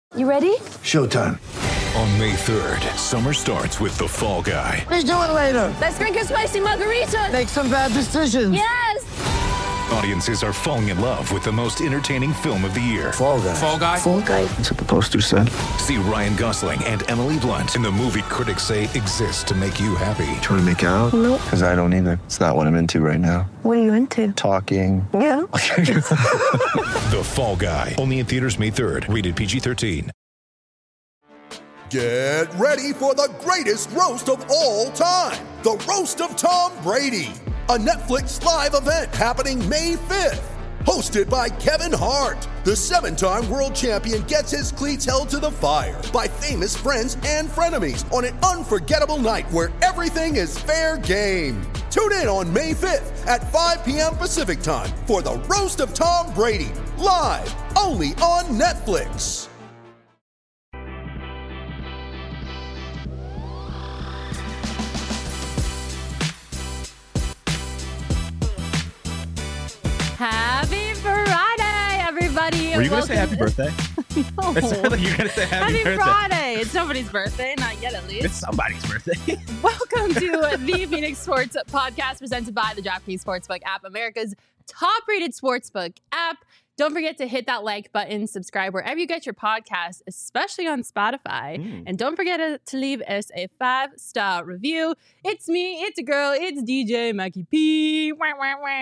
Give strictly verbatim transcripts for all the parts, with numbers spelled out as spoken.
You ready? Showtime. On May third, summer starts with The Fall Guy. Let's do it later. Let's drink a spicy margarita. Make some bad decisions. Yes! Audiences are falling in love with the most entertaining film of the year. Fall Guy. Fall Guy. Fall Guy. That's what the poster said. See Ryan Gosling and Emily Blunt in the movie critics say exists to make you happy. Trying to make it out? Nope. Because I don't either. It's not what I'm into right now. What are you into? Talking. Yeah. The Fall Guy. Only in theaters May third. Rated P G thirteen. Get ready for the greatest roast of all time. The Roast of Tom Brady. A Netflix live event happening May fifth. Hosted by Kevin Hart. The seven-time world champion gets his cleats held to the fire by famous friends and frenemies on an unforgettable night where everything is fair game. Tune in on May fifth at five p.m. Pacific time for the Roast of Tom Brady. Live only on Netflix. Happy Friday, everybody. Were you going to Welcome- say happy birthday? No. It sounded like you were going to say happy, Happy birthday. Friday. It's nobody's birthday, not yet at least. It's somebody's birthday. Welcome to the Phoenix Sports Podcast presented by the DraftKings Sportsbook app, America's top-rated sportsbook app. Don't forget to hit that like button, subscribe wherever you get your podcasts, especially on Spotify. Mm. And don't forget to, to leave us a five-star review. It's me, it's a girl, it's D J Mackie P. Wah, wah, wah.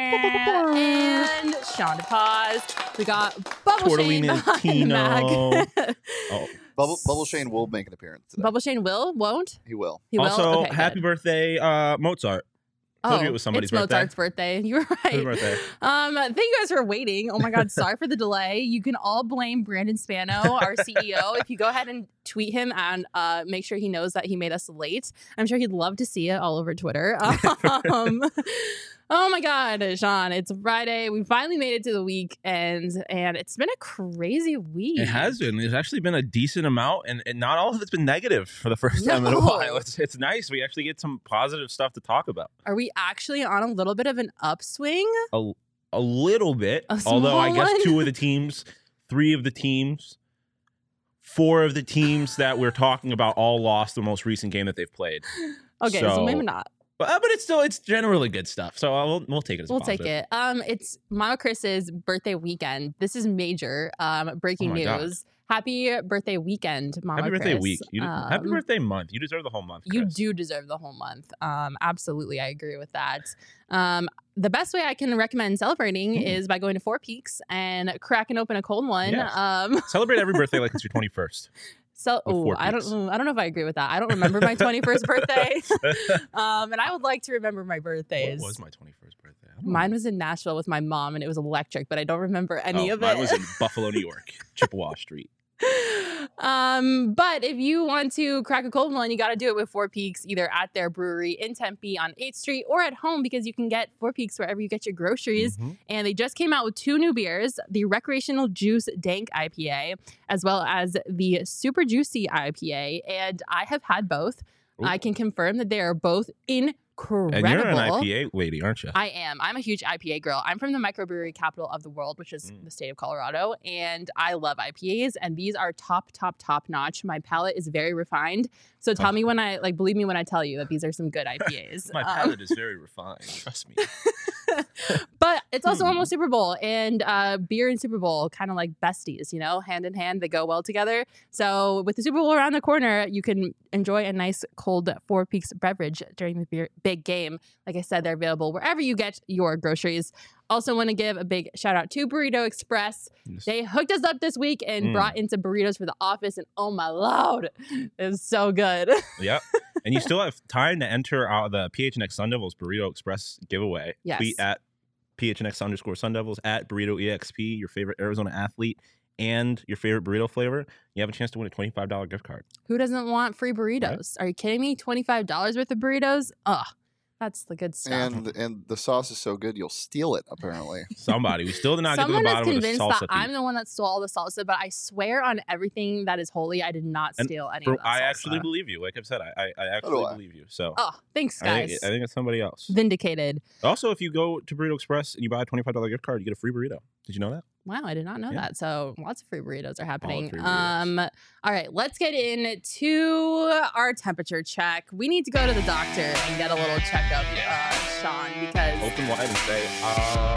And Shonda Paz. We got Bubble Shane behind the Mac. Oh. Bubble, Bubble Shane will make an appearance today. Bubble Shane will, won't? He will. He will? Also, Okay, happy good. birthday, uh, Mozart. Told Oh, you it was somebody's it's birthday. Mozart's birthday. You're right. Happy birthday. Um, thank you guys for waiting. Oh my God, sorry for the delay. You can all blame Brandon Spano, our C E O. If you go ahead and tweet him and uh, make sure he knows that he made us late, I'm sure he'd love to see it all over Twitter. Um, oh my God, Sean, it's Friday. We finally made it to the weekend, and it's been a crazy week. It has been. There's actually been a decent amount, and, and not all of it's been negative for the first time in a No. while. It's, it's nice. We actually get some positive stuff to talk about. Are we actually on a little bit of an upswing? A, a little bit. A Although I small guess one? two of the teams, three of the teams, four of the teams that we're talking about all lost the most recent game that they've played. Okay, so, So- maybe not. But, uh, but it's still, it's generally good stuff. So uh, we'll, we'll take it as We'll positive. take it. Um, it's Mama Chris's birthday weekend. This is major. Um, breaking Oh my God. news. Happy birthday weekend, Mama Happy birthday Chris. week. You, happy Um, birthday month. You deserve the whole month. You Chris. do deserve the whole month. Um, absolutely, I agree with that. Um, the best way I can recommend celebrating Mm. is by going to Four Peaks and cracking open a cold one. Yes. Um, Celebrate every birthday like it's your twenty-first. so With oh, Four I don't, Peaks. mm, I don't know if I agree with that. I don't remember my twenty-first birthday, um, and I would like to remember my birthdays. What was my twenty-first birthday? I don't Mine know. was in Nashville with my mom, and it was electric, but I don't remember any Oh, of mine it. was in Buffalo, New York, Chippewa Street. um, but if you want to crack a cold one, you got to do it with Four Peaks, either at their brewery in Tempe on eighth Street or at home, because you can get Four Peaks wherever you get your groceries. Mhm. And they just came out with two new beers, the Recreational Juice Dank I P A, as well as the Super Juicy I P A. And I have had both. Ooh. I can confirm that they are both incredible. And you're an I P A lady, aren't you? I am. I'm a huge I P A girl. I'm from the microbrewery capital of the world, which is Mm. the state of Colorado, and I love I P As, and these are top, top, top notch. My palate is very refined. So tell Oh. me when I, like, believe me when I tell you that these are some good I P As. My Um, palate is very refined. Trust me. but it's also Hmm. almost Super Bowl, and uh, beer and Super Bowl kind of like besties, you know, hand in hand, they go well together. So with the Super Bowl around the corner, you can enjoy a nice cold Four Peaks beverage during the beer, big game. Like I said, they're available wherever you get your groceries. Also want to give a big shout out to Burrito Express. Yes. They hooked us up this week and Mm. brought in some burritos for the office, and oh my lord, it was so good. Yep. And you still have time to enter uh, the P H N X Sun Devils Burrito Express giveaway. Yes. Tweet at P H N X underscore Sun Devils, at Burrito E X P, your favorite Arizona athlete, and your favorite burrito flavor. You have a chance to win a twenty-five dollars gift card. Who doesn't want free burritos? Are you kidding me? twenty-five dollars worth of burritos? Ugh, that's the good stuff. And and the sauce is so good you'll steal it. Apparently, Somebody. We still did not Someone get is to the bottom of the convinced salsa that piece. I'm the one that stole all the salsa, but I swear on everything that is holy, I did not And steal any For- of that I salsa. actually believe you. Like I've said, I, I, I actually do I. believe you. So Oh, thanks, I guys. think, I think it's somebody else. Vindicated. Also, if you go to Burrito Express and you buy a twenty-five dollars gift card, you get a free burrito. Did you know that? Wow, I did not know Yeah. that. So lots of free burritos are happening. free burritos. Um, all right, let's get into our temperature check. We need to go to the doctor and get a little checkup, uh, Sean, because Open wide and say, uh,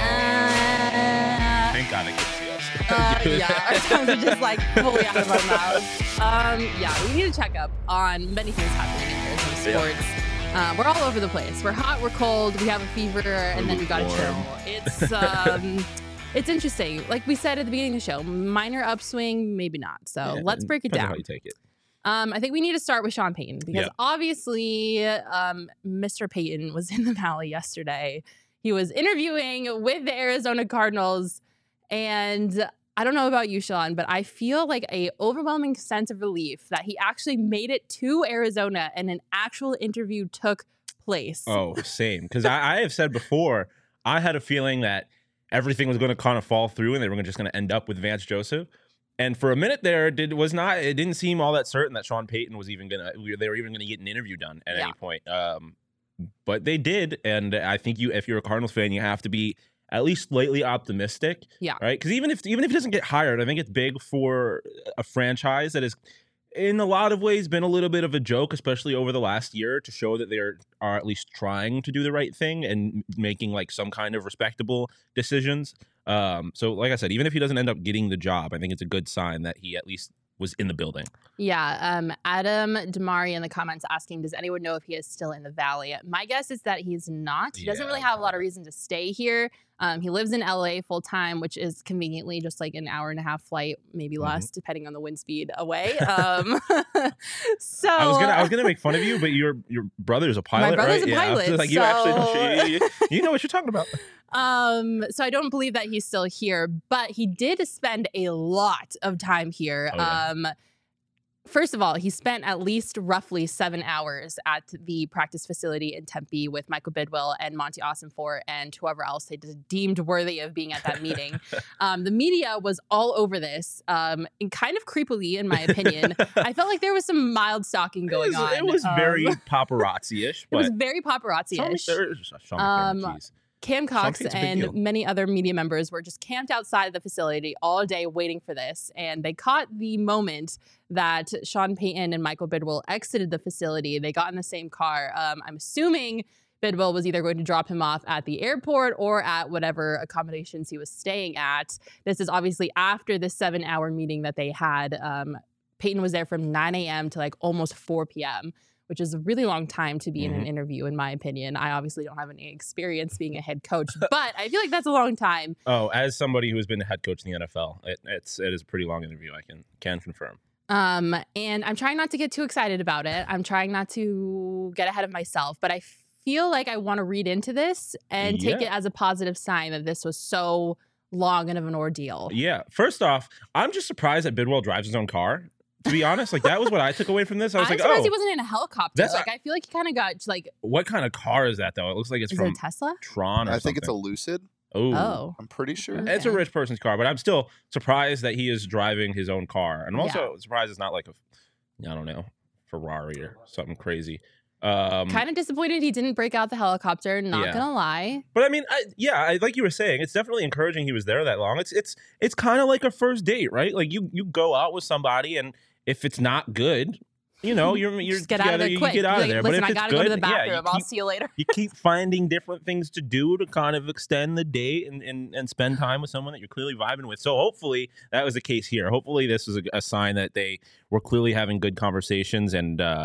uh, thank God I can see us. uh, yeah, our tongues are just like fully out of our mouths. Um, yeah, we need a checkup on many things happening in Arizona Yeah. sports. Uh, we're all over the place. We're hot, we're cold, we have a fever, and then we gotta chill. lukewarm. It's um, it's interesting. Like we said at the beginning of the show, minor upswing, maybe not. So Yeah, let's break it depends on down. how you take it. Um, I think we need to start with Sean Payton because Yeah. obviously, um, Mister Payton was in the Valley yesterday. He was interviewing with the Arizona Cardinals, and I don't know about you, Sean, but I feel like a overwhelming sense of relief that he actually made it to Arizona and an actual interview took place. Oh, same. Because I, I have said before, I had a feeling that everything was going to kind of fall through and they were just going to end up with Vance Joseph. And for a minute there, it did, was not. It didn't seem all that certain that Sean Payton was even gonna. They were even gonna get an interview done at Yeah. any point. Um, but they did, and I think you, if you're a Cardinals fan, you have to be at least slightly optimistic. Yeah. Right. Because even if even if he doesn't get hired, I think it's big for a franchise that is, in a lot of ways, been a little bit of a joke, especially over the last year, to show that they are, are at least trying to do the right thing and making like some kind of respectable decisions. Um, so like I said, even if he doesn't end up getting the job, I think it's a good sign that he at least was in the building. Yeah, um, Adam Damari in the comments asking, does anyone know if he is still in the Valley? My guess is that he's not. He doesn't Yeah. really have a lot of reason to stay here. Um, he lives in L A full time, which is conveniently just like an hour and a half flight, maybe Mhm. less, depending on the wind speed away. Um, so I was gonna I was gonna make fun of you, but your your brother's a pilot, brother's right? a Yeah, I was pilot, like you actually so- you, you- you know what you're talking about. Um, so I don't believe that he's still here, but he did spend a lot of time here. Oh, yeah. Um, first of all, he spent at least roughly seven hours at the practice facility in Tempe with Michael Bidwill and Monty Ossenfort and whoever else they just deemed worthy of being at that meeting. Um, the media was all over this, um, and kind of creepily, in my opinion. I felt like there was some mild stalking It going was, on. it was Um, very paparazzi-ish, it but was very paparazzi-ish. Sean, Sean Um, McDermott, geez. Cam Cox Payton's a big and deal. many other media members were just camped outside of the facility all day waiting for this. And they caught the moment that Sean Payton and Michael Bidwill exited the facility. They got in the same car. Um, I'm assuming Bidwill was either going to drop him off at the airport or at whatever accommodations he was staying at. This is obviously after the seven hour meeting that they had. Um, Payton was there from nine a.m. to like almost four p.m., which is a really long time to be in an Mhm. interview, in my opinion. I obviously don't have any experience being a head coach, but I feel like that's a long time. Oh, as somebody who has been a head coach in the N F L, it, it's it is a pretty long interview. I can can confirm. Um, and I'm trying not to get too excited about it. I'm trying not to get ahead of myself, but I feel like I want to read into this and take Yeah. it as a positive sign that this was so long and of an ordeal. Yeah. First off, I'm just surprised that Bidwell drives his own car. To be honest, like that was what I took away from this. I was I'm like, surprised oh, he wasn't in a helicopter. That's- Like, I feel like he kind of got like, what kind of car is that though? It looks like it's is from it a Tesla? Tron or I think it's a something. Lucid. Oh. Oh. I'm pretty sure. Okay. It's a rich person's car, but I'm still surprised that he is driving his own car. And I'm also surprised it's not like a, I don't know, Ferrari or something crazy. Um, Kind of disappointed he didn't break out the helicopter, not Yeah. gonna lie. But I mean, I, yeah, I, like you were saying, it's definitely encouraging he was there that long. It's it's it's kind of like a first date, right? Like you you go out with somebody, and if it's not good, you know, you're you're Just get out of together, there you quick. get out of Like, there. Listen, but if I it's gotta good, go to the yeah, bathroom. you I'll keep, see you later. you keep finding different things to do to kind of extend the date and, and, and spend time with someone that you're clearly vibing with. So hopefully that was the case here. Hopefully this was a, a sign that they were clearly having good conversations and uh,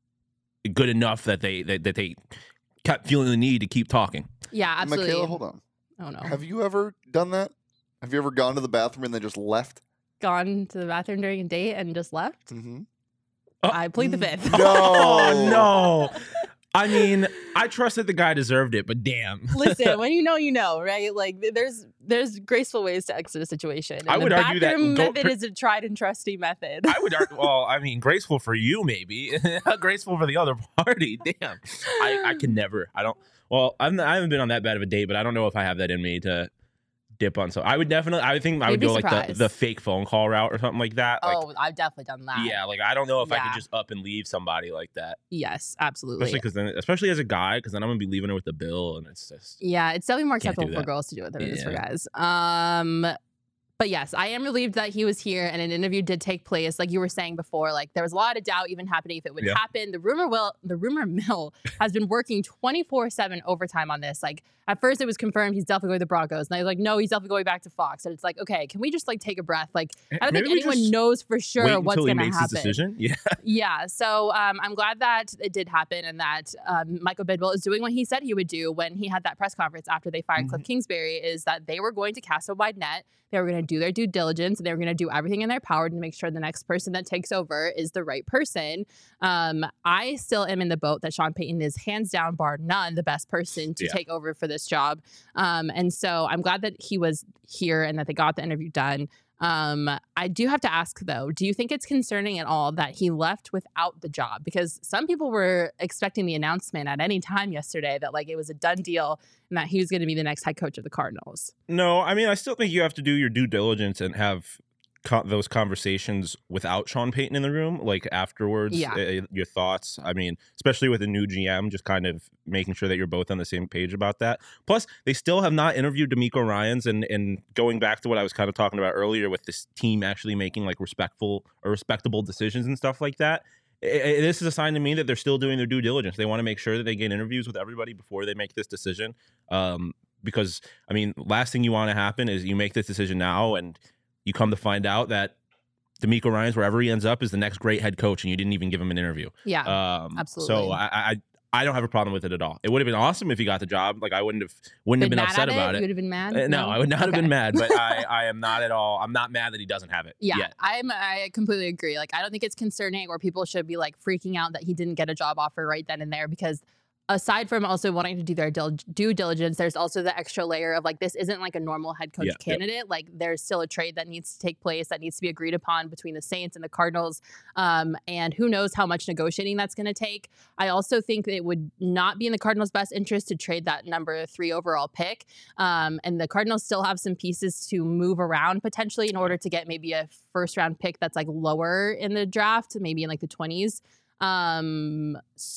good enough that they that, that they kept feeling the need to keep talking. Yeah, absolutely. Michaela, hold on. Oh no. Have you ever done that? Have you ever gone to the bathroom and then just left? Gone to the bathroom during a date and just left? Mm-hmm. Oh. I plead the fifth. No. Oh, no. I mean, I trusted the guy deserved it, but damn. Listen, when you know, you know, right? Like th- there's there's graceful ways to exit a situation. And I would the argue that bathroom go- method per- is a tried and trusty method. I would argue, well, I mean, graceful for you, maybe. Graceful for the other party. Damn. I, I can never. I don't. Well, I'm, I haven't been on that bad of a date, but I don't know if I have that in me to dip on. So I would definitely, I would think I You'd would be go like the, surprised. the fake phone call route or something like that. Like, oh, I've definitely done that. yeah, like I don't know if I Yeah. could just up and leave somebody like that. Yes, absolutely. Especially because then, especially as a guy, because then I'm gonna be leaving her with the bill, and it's just Yeah, it's definitely more Can't do acceptable for that. girls to do it than it is for Yeah. guys. Um, But yes, I am relieved that he was here and an interview did take place. Like you were saying before, like there was a lot of doubt even happening if it would Yeah. happen. The rumor will, the rumor mill has been working twenty-four seven overtime on this. Like at first it was confirmed he's definitely going to the Broncos. And I was like, no, he's definitely going back to Fox. And it's like, okay, can we just like take a breath? Like I don't Maybe think we anyone just knows for Wait sure what's until he going to makes happen. his decision. Yeah. Yeah, so um, I'm glad that it did happen and that um, Michael Bidwell is doing what he said he would do when he had that press conference after they fired Mhm. Cliff Kingsbury, is that they were going to cast a wide net. They were going to do their due diligence. And they were going to do everything in their power to make sure the next person that takes over is the right person. Um, I still am in the boat that Sean Payton is hands down, bar none, the best person to Yeah. take over for this job. Um, and so I'm glad that he was here and that they got the interview done. Um, I do have to ask though, do you think it's concerning at all that he left without the job? Because some people were expecting the announcement at any time yesterday that like it was a done deal and that he was going to be the next head coach of the Cardinals. No, I mean, I still think you have to do your due diligence and have co- those conversations without Sean Payton in the room, like afterwards. Yeah. uh, your thoughts. I mean, especially with a new G M, just kind of making sure that you're both on the same page about that. Plus, they still have not interviewed D'Amico Ryans, and and going back to what I was kind of talking about earlier with this team actually making like respectful or respectable decisions and stuff like that. I- I- this is a sign to me that they're still doing their due diligence. They want to make sure that they get interviews with everybody before they make this decision. Um, because I mean, last thing you want to happen is you make this decision now and you come to find out that D'Amico Ryans, wherever he ends up, is the next great head coach, and you didn't even give him an interview. Yeah, Um, absolutely. So I, I I don't have a problem with it at all. It would have been awesome if he got the job. Like I wouldn't have wouldn't have been been mad upset at about it? it. You would have been mad? Uh, no, I would not have Okay. been mad, but I, I am not at all. I'm not mad that he doesn't have it Yeah, yet. I'm. I completely agree. Like, I don't think it's concerning or people should be like freaking out that he didn't get a job offer right then and there, because aside from also wanting to do their dil- due diligence, there's also the extra layer of like, this isn't like a normal head coach Yeah, yep. candidate. Like there's still a trade that needs to take place that needs to be agreed upon between the Saints and the Cardinals. Um, and who knows how much negotiating that's going to take. I also think that it would not be in the Cardinals' best interest to trade that number three overall pick. Um, and the Cardinals still have some pieces to move around potentially in order to get maybe a first round pick that's like lower in the draft, maybe in like the twenties. Um,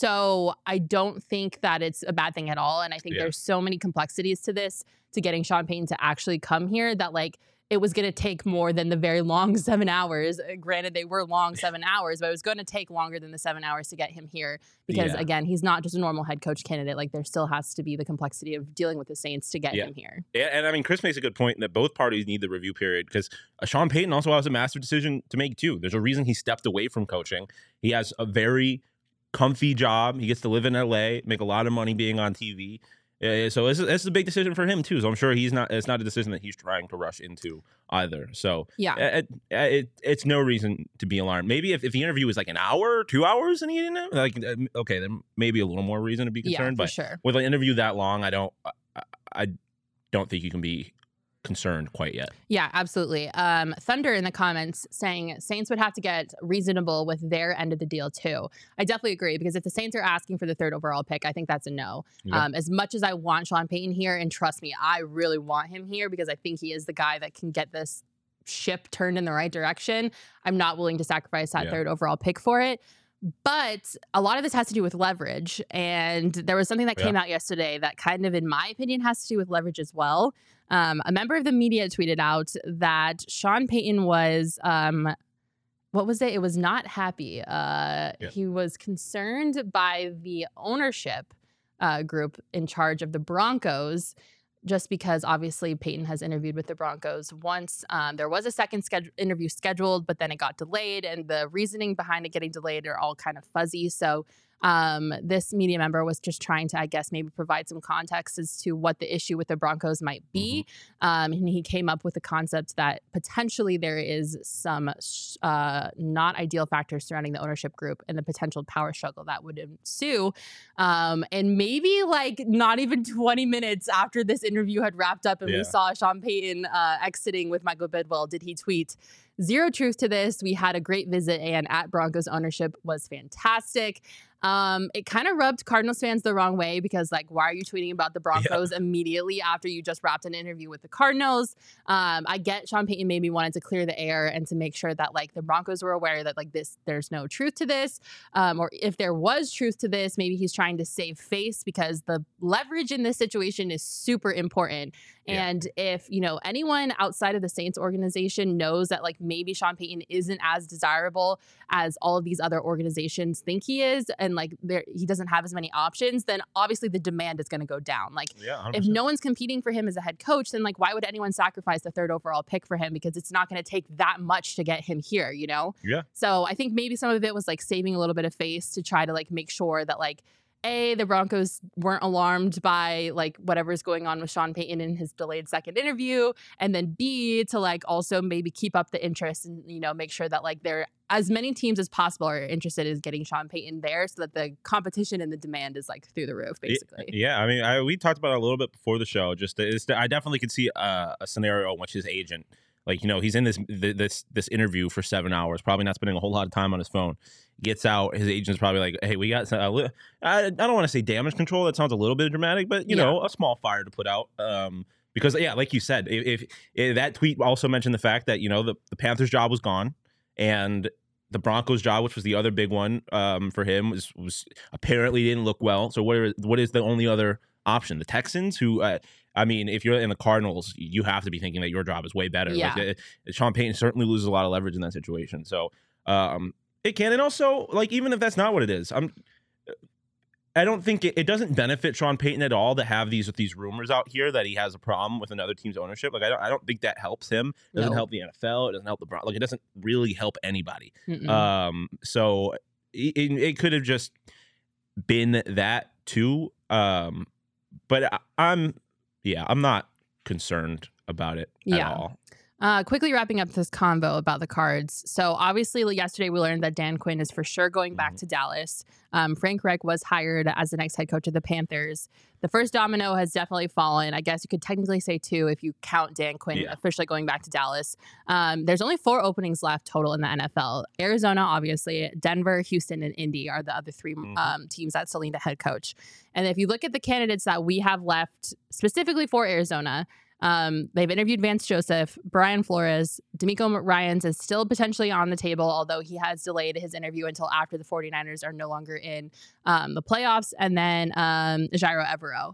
so I don't think that it's a bad thing at all. And I think Yeah. there's so many complexities to this, to getting Sean Payton to actually come here, that like it was going to take more than the very long seven hours. Uh, Granted, they were long seven hours, but it was going to take longer than the seven hours to get him here because, Yeah. again, he's not just a normal head coach candidate. Like there still has to be the complexity of dealing with the Saints to get Yeah. him here. Yeah, and I mean, Chris makes a good point that both parties need the review period because uh, Sean Payton also has a massive decision to make too. There's a reason he stepped away from coaching. He has a very comfy job. He gets to live in L A, make a lot of money being on T V. Uh, so this is, this is a big decision for him too. So I'm sure he's not. It's not a decision that he's trying to rush into either. So Yeah. it, it, it, it's no reason to be alarmed. Maybe if, if the interview was like an hour, two hours, and he didn't know, like uh, okay, then maybe a little more reason to be Yeah, concerned. for but sure. with an interview that long, I don't. I, I don't think you can be concerned quite yet. Yeah, absolutely. Um, Thunder in the comments saying Saints would have to get reasonable with their end of the deal too. I definitely agree, because if the Saints are asking for the third overall pick, I think that's a no. Yeah. Um, as much as I want Sean Payton here, and trust me, I really want him here because I think he is the guy that can get this ship turned in the right direction, I'm not willing to sacrifice that Yeah. third overall pick for it. But a lot of this has to do with leverage. And there was something that Yeah. came out yesterday that kind of, in my opinion, has to do with leverage as well. Um, a member of the media tweeted out that Sean Payton was, um, what was it? It was not happy. Uh, Yeah. He was concerned by the ownership uh, group in charge of the Broncos, just because obviously Payton has interviewed with the Broncos once. Um, there was a second sched- interview scheduled, but then it got delayed, and the reasoning behind it getting delayed are all kind of fuzzy. So um, this media member was just trying to, I guess, maybe provide some context as to what the issue with the Broncos might be. Um, and he came up with the concept that potentially there is some uh, not ideal factors surrounding the ownership group and the potential power struggle that would ensue. Um, and maybe like not even twenty minutes after this interview had wrapped up and Yeah. we saw Sean Payton uh, exiting with Michael Bidwell, did he tweet, "Zero truth to this. We had a great visit and at Broncos ownership was fantastic." Um, it kind of rubbed Cardinals fans the wrong way because, like, why are you tweeting about the Broncos immediately after you just wrapped an interview with the Cardinals? Um, I get Sean Payton maybe wanted to clear the air and to make sure that, like, the Broncos were aware that, like, this, there's no truth to this. Um, or if there was truth to this, maybe he's trying to save face because the leverage in this situation is super important. Yeah. And if, you know, anyone outside of the Saints organization knows that like maybe Sean Payton isn't as desirable as all of these other organizations think he is, and like there he doesn't have as many options, then obviously the demand is going to go down. Like Yeah, one hundred if percent. no one's competing for him as a head coach, then like why would anyone sacrifice the third overall pick for him? Because it's not going to take that much to get him here, you know? Yeah. So I think maybe some of it was like saving a little bit of face to try to like make sure that like A, the Broncos weren't alarmed by like whatever's going on with Sean Payton in his delayed second interview, and then B, to like also maybe keep up the interest and, you know, make sure that like there as many teams as possible are interested in getting Sean Payton there, so that the competition and the demand is like through the roof, basically. Yeah, I mean, I, we talked about it a little bit before the show. Just it's, I definitely could see uh, a scenario in which his agent, like, you know, he's in this this this interview for seven hours, probably not spending a whole lot of time on his phone. Gets out, his agent's probably like, "Hey, we got some, uh, I, I don't want to say damage control. That sounds a little bit dramatic, but you Yeah. know, a small fire to put out." Um, because yeah, like you said, if, if, if that tweet also mentioned the fact that, you know, the, the Panthers job was gone, and the Broncos job, which was the other big one um, for him, was was apparently didn't look well. So what are, what is the only other option? The Texans, who uh, I mean, if you're in the Cardinals, you have to be thinking that your job is way better. Yeah. Like, uh, Sean Payton certainly loses a lot of leverage in that situation. So um, it can, and also like even if that's not what it is, I'm. I don't think it, it doesn't benefit Sean Payton at all to have these these rumors out here that he has a problem with another team's ownership. Like I don't I don't think that helps him. It doesn't No. help the N F L. It doesn't help the Broncos. Like it doesn't really help anybody. Mm-mm. Um, so it, it could have just been that too. Um, but I, I'm yeah, I'm not concerned about it at Yeah. all. Uh, quickly wrapping up this convo about the Cards. So obviously like, yesterday we learned that Dan Quinn is for sure going back Mhm. to Dallas. Um, Frank Reich was hired as the next head coach of the Panthers. The first domino has definitely fallen. I guess you could technically say two if you count Dan Quinn Yeah. officially going back to Dallas. Um, there's only four openings left total in the N F L. Arizona, obviously, Denver, Houston, and Indy are the other three Mhm. um, teams that still need a head coach. And if you look at the candidates that we have left specifically for Arizona, Um, they've interviewed Vance Joseph, Brian Flores, D'Amico Ryans is still potentially on the table, although he has delayed his interview until after the 49ers are no longer in um, the playoffs, and then um, Jairo Evero.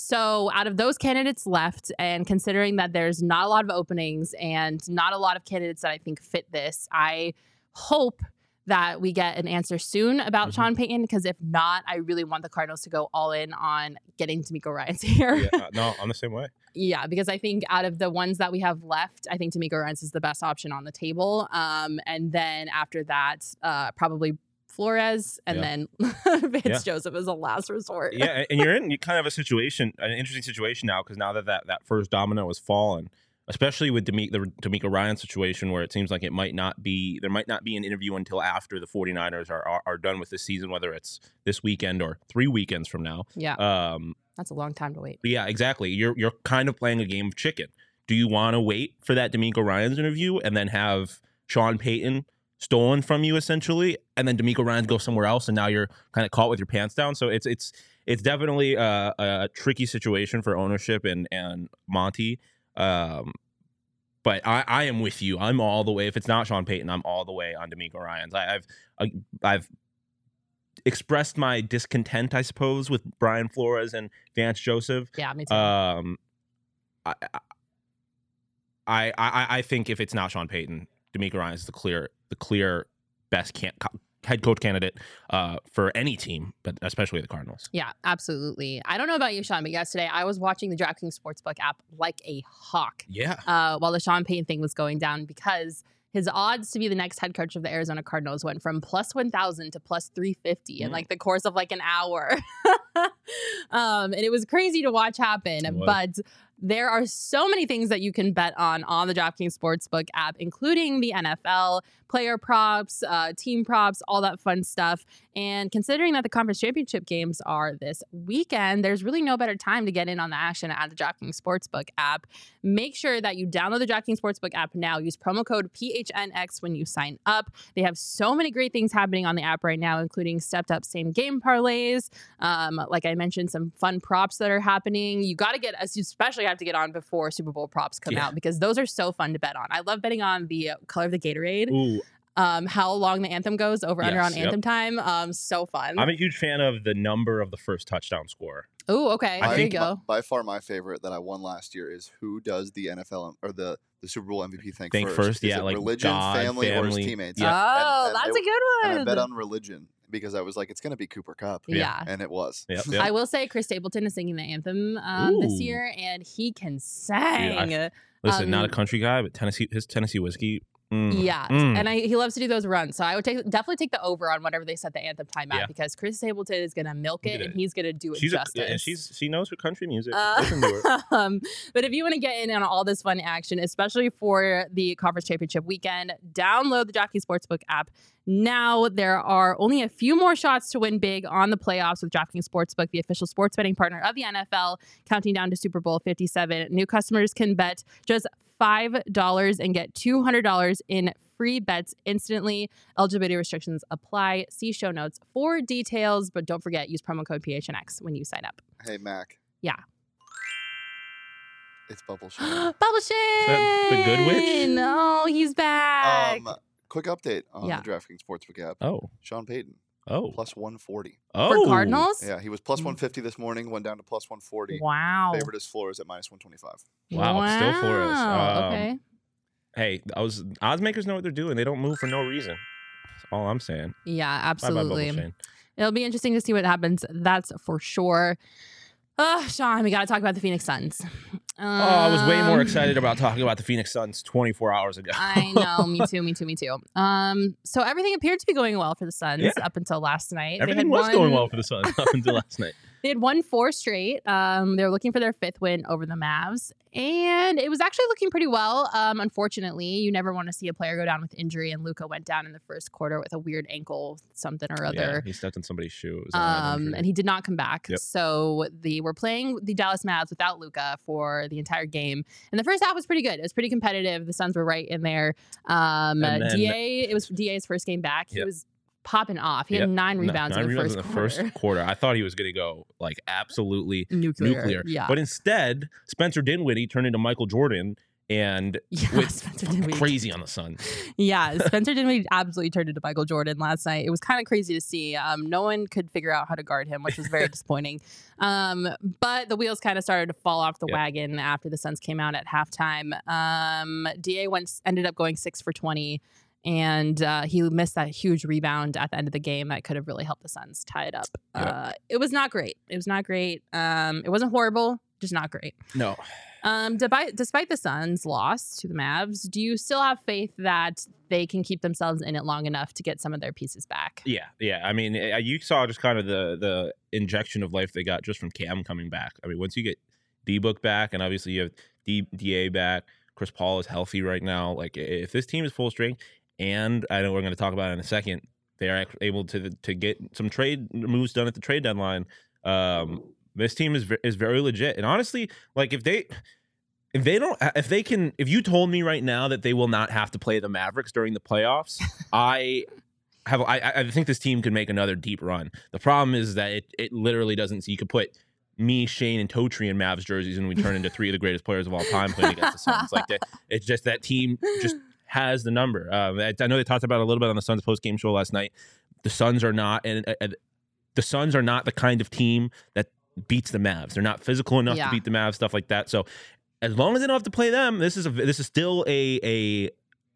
So out of those candidates left, and considering that there's not a lot of openings and not a lot of candidates that I think fit this, I hope that we get an answer soon about Mhm. Sean Payton, because if not, I really want the Cardinals to go all in on getting D'Amico Ryans here. Yeah, uh, no, I'm the same way. Yeah, because I think out of the ones that we have left, I think D'Amico Ryans is the best option on the table. Um, and then after that, uh, probably Flores, and Yeah. then Vance Yeah. Joseph is a last resort. Yeah, and you're in kind of a situation, an interesting situation now, because now that, that that first domino has fallen, especially with Demi- the D'Amico Ryan situation, where it seems like it might not be, there might not be an interview until after the 49ers are, are, are done with this season, whether it's this weekend or three weekends from now. Yeah, Um, that's a long time to wait. but yeah, exactly. You're you're kind of playing a game of chicken. Do you want to wait for that D'Amico Ryan's interview and then have Sean Payton stolen from you essentially, and then D'Amico Ryan's go somewhere else, and now you're kind of caught with your pants down? So it's it's it's definitely a, a tricky situation for ownership and and Monty. Um, but I, I am with you. I'm all the way. If it's not Sean Payton, I'm all the way on D'Amico Ryan's. I, I've I, I've expressed my discontent, I suppose, with Brian Flores and Vance Joseph. Yeah, me too. Um, I, I, I, I think if it's not Sean Payton, D'Amico Ryan is the clear, the clear best can, head coach candidate uh, for any team, but especially the Cardinals. Yeah, absolutely. I don't know about you, Sean, but yesterday I was watching the DraftKings Sportsbook app like a hawk Yeah, uh, while the Sean Payton thing was going down, because his odds to be the next head coach of the Arizona Cardinals went from plus one thousand to plus three fifty in Mm. like the course of like an hour. um, and it was crazy to watch happen. It was. But there are so many things that you can bet on on the DraftKings Sportsbook app, including the N F L, player props, uh, team props, all that fun stuff. And considering that the conference championship games are this weekend, there's really no better time to get in on the action at the DraftKings Sportsbook app. Make sure that you download the DraftKings Sportsbook app now. Use promo code P H N X when you sign up. They have so many great things happening on the app right now, including stepped up same game parlays. Um, like I mentioned, some fun props that are happening. You got to get, you especially have to get on before Super Bowl props come Yeah. out, because those are so fun to bet on. I love betting on the uh, color of the Gatorade. Ooh, um, how long the anthem goes over under Yes, on yep. anthem time. Um, so fun. I'm a huge fan of the number of the first touchdown score. Oh, okay. I There think you go. By far, my favorite that I won last year is who does the N F L or the, the Super Bowl M V P thing Think first. first, Is yeah, it like religion, God, family, or his family. teammates. Yeah. Oh, And- and that's I- a good And one. I bet on religion because I was like, it's going to be Cooper Kupp. Yeah. And it was. Yep, yep. I will say Chris Stapleton is singing the anthem um, this Ooh. year, and he can sing. Listen, not a Um, country guy, but Tennessee, his Tennessee whiskey. Mm, Yeah, mm. and I, he loves to do those runs. So I would take definitely take the over on whatever they set the anthem time at Yeah. because Chris Stapleton is gonna milk Look it at and it. he's gonna do it she's a, justice. and she's she knows her country music. Uh, Listen to her. um, but if you want to get in on all this fun action, especially for the conference championship weekend, download the DraftKings Sportsbook app. Now there are only a few more shots to win big on the playoffs with DraftKings Sportsbook, the official sports betting partner of the N F L, counting down to Super Bowl fifty-seven. New customers can bet just five dollars and get two hundred dollars in free bets instantly. Eligibility restrictions apply. See show notes for details, but don't forget, use promo code P H N X when you sign up. Hey, Mac. Yeah. It's Bubble Shane. Bubble Shane! that the good witch? No, he's back. um, quick update on Yeah. the DraftKings Sportsbook app. Oh, Sean Payton, oh, plus one forty. oh. For Cardinals? Yeah, he was plus one fifty this morning, went down to plus one forty. Wow. Favorite is Flores at minus one twenty-five. Wow, still for us. Wow, Um, okay. Hey, I was odds makers know what they're doing. They don't move for no reason. That's all I'm saying. Yeah, Bye bye, Bubble absolutely. Shane. It'll be interesting to see what happens. That's for sure. Oh, Sean, we got to talk about the Phoenix Suns. Oh, I was way more Um, excited about talking about the Phoenix Suns twenty-four hours ago. I know, me too, me too, me too. Um, so everything appeared to be going well for the Suns Yeah. up until last night. They Everything had was won- going well for the Suns up until last night. They had won four straight. Um, they were looking for their fifth win over the Mavs, and it was actually looking pretty well. Um, unfortunately, you never want to see a player go down with injury, and Luka went down in the first quarter with a weird ankle something or Yeah, other. he stepped in somebody's shoe. It was an eye Um, injury. and he did not come back. Yep. So they were playing the Dallas Mavs without Luka for the entire game. And the first half was pretty good. It was pretty competitive. The Suns were right in there. Um, And then- D A, it was D A's first game back. He Yep. was popping off. He Yep. had nine No- rebounds nine in the rebounds first in the quarter. first quarter. I thought he was going to go like absolutely nuclear. nuclear. Yeah. But instead, Spencer Dinwiddie turned into Michael Jordan and yeah, went Spencer Dinwiddie. crazy on the Suns. Yeah, Spencer Dinwiddie absolutely turned into Michael Jordan last night. It was kind of crazy to see. Um, no one could figure out how to guard him, which was very disappointing. Um, but the wheels kind of started to fall off the Yep. wagon after the Suns came out at halftime. Um, D A went ended up going six for twenty, and uh, he missed that huge rebound at the end of the game that could have really helped the Suns tie it up. Yep. Uh, it was not great. It was not great. Um, it wasn't horrible, just not great. No. Um, despite, despite the Suns' loss to the Mavs, do you still have faith that they can keep themselves in it long enough to get some of their pieces back? Yeah, yeah. I mean, eh, you saw just kind of the the injection of life they got just from Cam coming back. I mean, once you get D-Book back, and obviously you have D- DA back, Chris Paul is healthy right now. Like, if this team is full strength, and I know we're going to talk about it in a second, they are ac- able to to get some trade moves done at the trade deadline. Um, this team is ve- is very legit, and honestly, like if they. If they don't, if they can, if you told me right now that they will not have to play the Mavericks during the playoffs, I have, I, I think this team could make another deep run. The problem is that it, it literally doesn't. So you could put me, Shane, and Totri in Mavs jerseys, and we turn into three of the greatest players of all time playing against the Suns. Like that, it's just that team just has the number. Um, I, I know they talked about it a little bit on the Suns post game show last night. The Suns are not, and uh, the Suns are not the kind of team that beats the Mavs. They're not physical enough Yeah. to beat the Mavs, stuff like that. So. As long as they don't have to play them, this is a this is still a a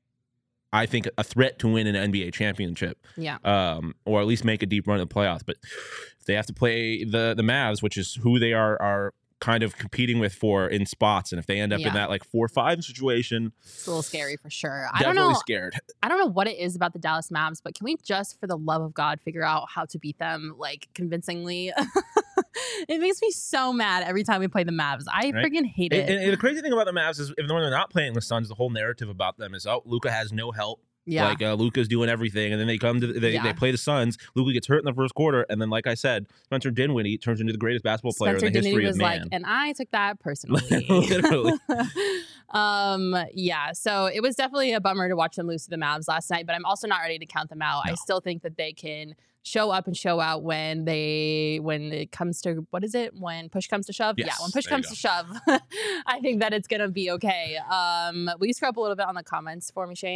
I think a threat to win an N B A championship, Yeah. um, or at least make a deep run in the playoffs. But if they have to play the the Mavs, which is who they are are kind of competing with for in spots, and if they end up Yeah. in that like four five situation, It's a little scary for sure. I don't definitely know. scared. I don't know what it is about the Dallas Mavs, but can we just, for the love of God, figure out how to beat them like convincingly? It makes me so mad every time we play the Mavs. I Right. freaking hate And, it. and the crazy thing about the Mavs is, if when they're not playing the Suns, the whole narrative about them is, oh, Luka has no help. yeah. Like uh, Luka's doing everything, and then they come to they, Yeah. they play the Suns. Luka gets hurt in the first quarter, and then, like I said, Spencer Dinwiddie turns into the greatest basketball player Spencer in the history Dinwiddie of was man. like, and I took that personally. Literally. um, yeah. So it was definitely a bummer to watch them lose to the Mavs last night, but I'm also not ready to count them out. I No. still think that they can show up and show out when they when it comes to what is it when push comes to shove. Yeah, Yes, when push there you comes to shove, I think that it's gonna be okay. Um, will you scroll up a little bit on the comments for me, Shane?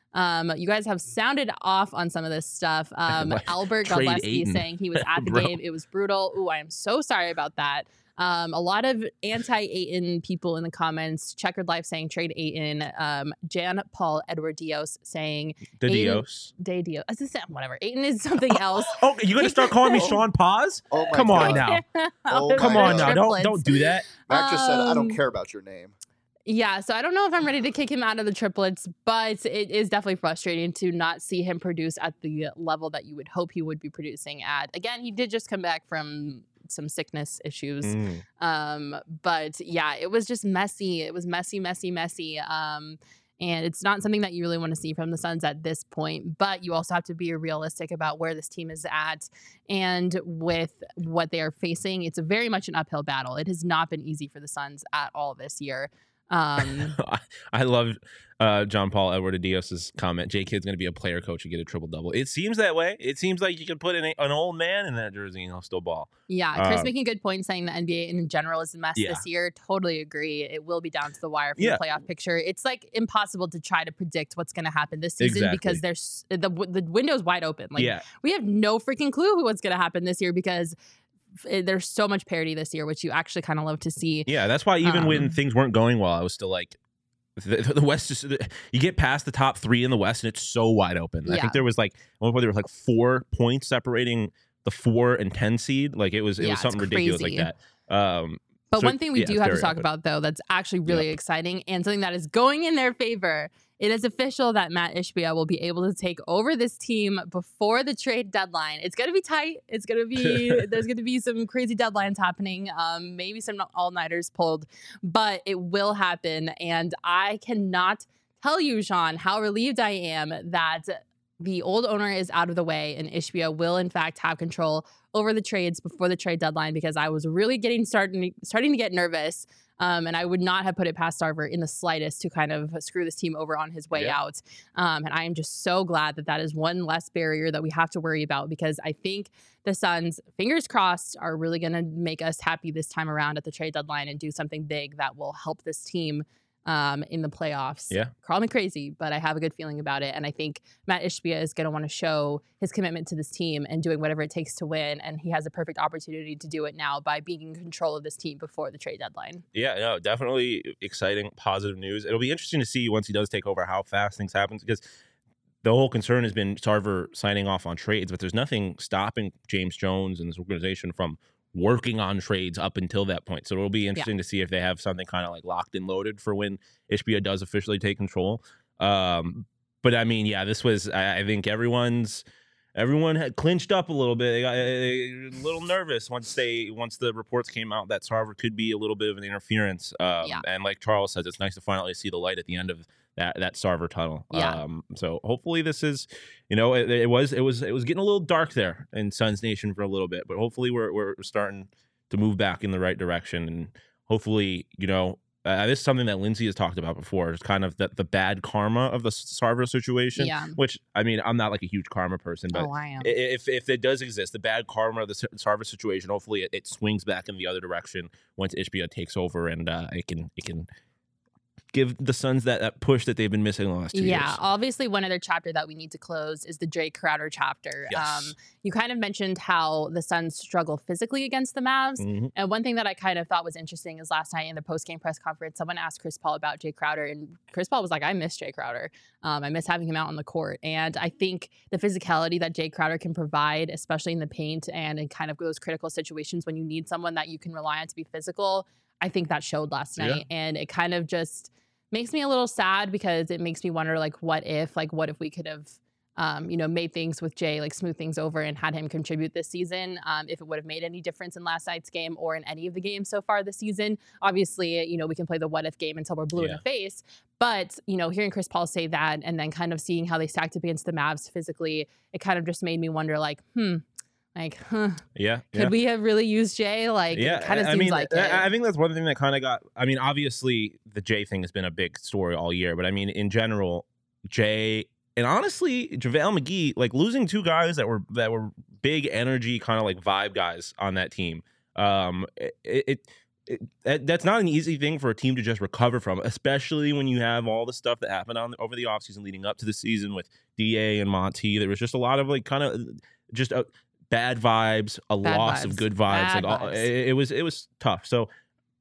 Um, you guys have sounded off on some of this stuff. Um, Like, Albert trade Godleski Ayton. saying he was at the Bro. game. It was brutal. Ooh, I am so sorry about that. Um, a lot of anti-Ayton people in the comments. Checkered Life saying trade Ayton. Um, Jan Paul Edward Dios saying The Ayton- Dios. Day Dios. It's the same- Whatever. Ayton is something else. Oh, you're gonna start calling me Sean Paz? Oh my Come on God. now. Oh Come my on God. now. Don't Triplets. don't do that. Mac just said, I don't Um, care about your name. Yeah, so I don't know if I'm ready to kick him out of the triplets, but it is definitely frustrating to not see him produce at the level that you would hope he would be producing at. Again, he did just come back from some sickness issues. Mm. Um, but yeah, it was just messy. It was messy, messy, messy. Um, and it's not something that you really want to see from the Suns at this point. But you also have to be realistic about where this team is at and with what they are facing. It's a very much an uphill battle. It has not been easy for the Suns at all this year. Um, I love uh, John Paul Edward Dios's comment. J Kid's going to be a player coach and get a triple double. It seems that way. It seems like you can put an, an old man in that jersey and he'll still ball. yeah, Chris Um, making a good point saying the N B A in general is a mess Yeah. this year. Totally agree. It will be down to the wire for Yeah. the playoff picture. It's like impossible to try to predict what's going to happen this season Exactly. because there's the the window's wide open. Like yeah, we have no freaking clue what's going to happen this year because f- there's so much parity this year, which you actually kind of love to see. yeah. That's why even when Um, things weren't going well, I was still like, the, the West is. You get past the top three in the West, and it's so wide open. I Yeah. think there was like, at one point there was like four points separating the four and ten seed. Like it was, it Yeah, was it's something ridiculous crazy. like that. Um, But So, one thing we yeah, do it's have to very talk open. about, though, that's actually really exciting and something that is going in their favor. It is official that Matt Ishbia will be able to take over this team before the trade deadline. It's going to be tight. It's going to be, there's going to be some crazy deadlines happening, um, maybe some all-nighters pulled, but it will happen. And I cannot tell you, Sean, how relieved I am that the old owner is out of the way and Ishbia will, in fact, have control over the trades before the trade deadline because I was really getting starting starting to get nervous. Um, and I would not have put it past Sarver in the slightest to kind of screw this team over on his way Yeah. out. Um, and I am just so glad that that is one less barrier that we have to worry about because I think the Suns, fingers crossed, are really going to make us happy this time around at the trade deadline and do something big that will help this team um, in the playoffs. Yeah. Call me crazy, but I have a good feeling about it. And I think Matt Ishbia is going to want to show his commitment to this team and doing whatever it takes to win. And he has a perfect opportunity to do it now by being in control of this team before the trade deadline. Yeah, no, definitely exciting, positive news. It'll be interesting to see once he does take over how fast things happen because the whole concern has been Sarver signing off on trades, but there's nothing stopping James Jones and this organization from working on trades up until that point. So it'll be interesting to see if they have something kind of like locked and loaded for when Ishbia does officially take control. Um, but I mean, yeah, this was, I, I think everyone's, everyone had clinched up a little bit. They got they, a little nervous once they once the reports came out that Sarver could be a little bit of an interference. Um, Yeah. And like Charles says, it's nice to finally see the light at the end of that that Sarver tunnel. Yeah. Um, so hopefully this is, you know, it, it was it was it was getting a little dark there in Suns Nation for a little bit, but hopefully we're we're starting to move back in the right direction, and hopefully, you know. Uh, this is something that Lindsay has talked about before. It's kind of the, the bad karma of the Sarver situation, Yeah. which, I mean, I'm not like a huge karma person, but Oh, I am. i- if if it does exist, the bad karma of the Sarver situation, hopefully it, it swings back in the other direction once Ishbia takes over and uh, it can it can give the Suns that, that push that they've been missing the last two Yeah, years. obviously one other chapter that we need to close is the Jay Crowder chapter. Yes. Um, you kind of mentioned how the Suns struggle physically against the Mavs. Mhm. And one thing that I kind of thought was interesting is last night in the post-game press conference, someone asked Chris Paul about Jay Crowder, and Chris Paul was like, I miss Jay Crowder. Um, I miss having him out on the court. And I think the physicality that Jay Crowder can provide, especially in the paint and in kind of those critical situations when you need someone that you can rely on to be physical, I think that showed last Yeah. night. And it kind of just makes me a little sad because it makes me wonder, like, what if, like, what if we could have, um, you know, made things with Jay, like, smooth things over and had him contribute this season, um, if it would have made any difference in last night's game or in any of the games so far this season. Obviously, you know, we can play the what if game until we're blue in Yeah. the face. But, you know, hearing Chris Paul say that and then kind of seeing how they stacked up against the Mavs physically, it kind of just made me wonder, like, hmm, like, huh, Yeah. could yeah. we have really used Jay? Like, Yeah, it kind of I seems mean, like it. I, I think that's one thing that kind of got. I mean, obviously, the Jay thing has been a big story all year, but I mean, in general, Jay and honestly, JaVale McGee, like losing two guys that were that were big energy, kind of like vibe guys on that team. Um, it, it it, that, that's not an easy thing for a team to just recover from, especially when you have all the stuff that happened on over the offseason leading up to the season with D A and Monty. There was just a lot of like kind of just a, bad vibes, a Bad loss vibes. of good vibes. Bad like all, vibes. it, it was it was tough. So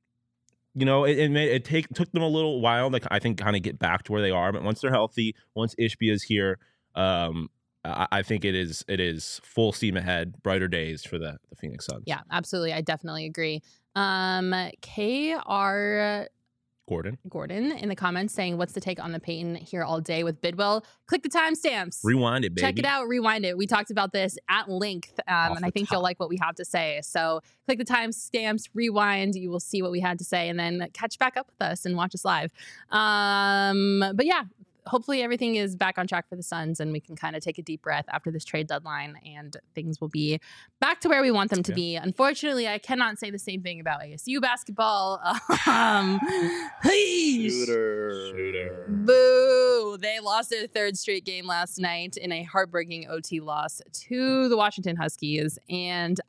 you know, it it, made, it take took them a little while to I think kind of get back to where they are. But once they're healthy, once Ishbia is here, um, I, I think it is it is full steam ahead, brighter days for the the Phoenix Suns. Yeah, absolutely. I definitely agree. Um, K R Gordon, Gordon in the comments saying, "What's the take on the Peyton here all day with Bidwell?" Click the timestamps. rewind it, baby. Check it out, rewind it. We talked about this at length, um, Off and I the think top. you'll like what we have to say. So click the timestamps, rewind. You will see what we had to say, and then catch back up with us and watch us live. Um, but yeah, hopefully everything is back on track for the Suns, and we can kind of take a deep breath after this trade deadline, and things will be back to where we want them to Yeah. be. Unfortunately, I cannot say the same thing about A S U basketball. Um, please. Shooter. Shooter. Boo! They lost their third straight game last night in a heartbreaking O T loss to the Washington Huskies. And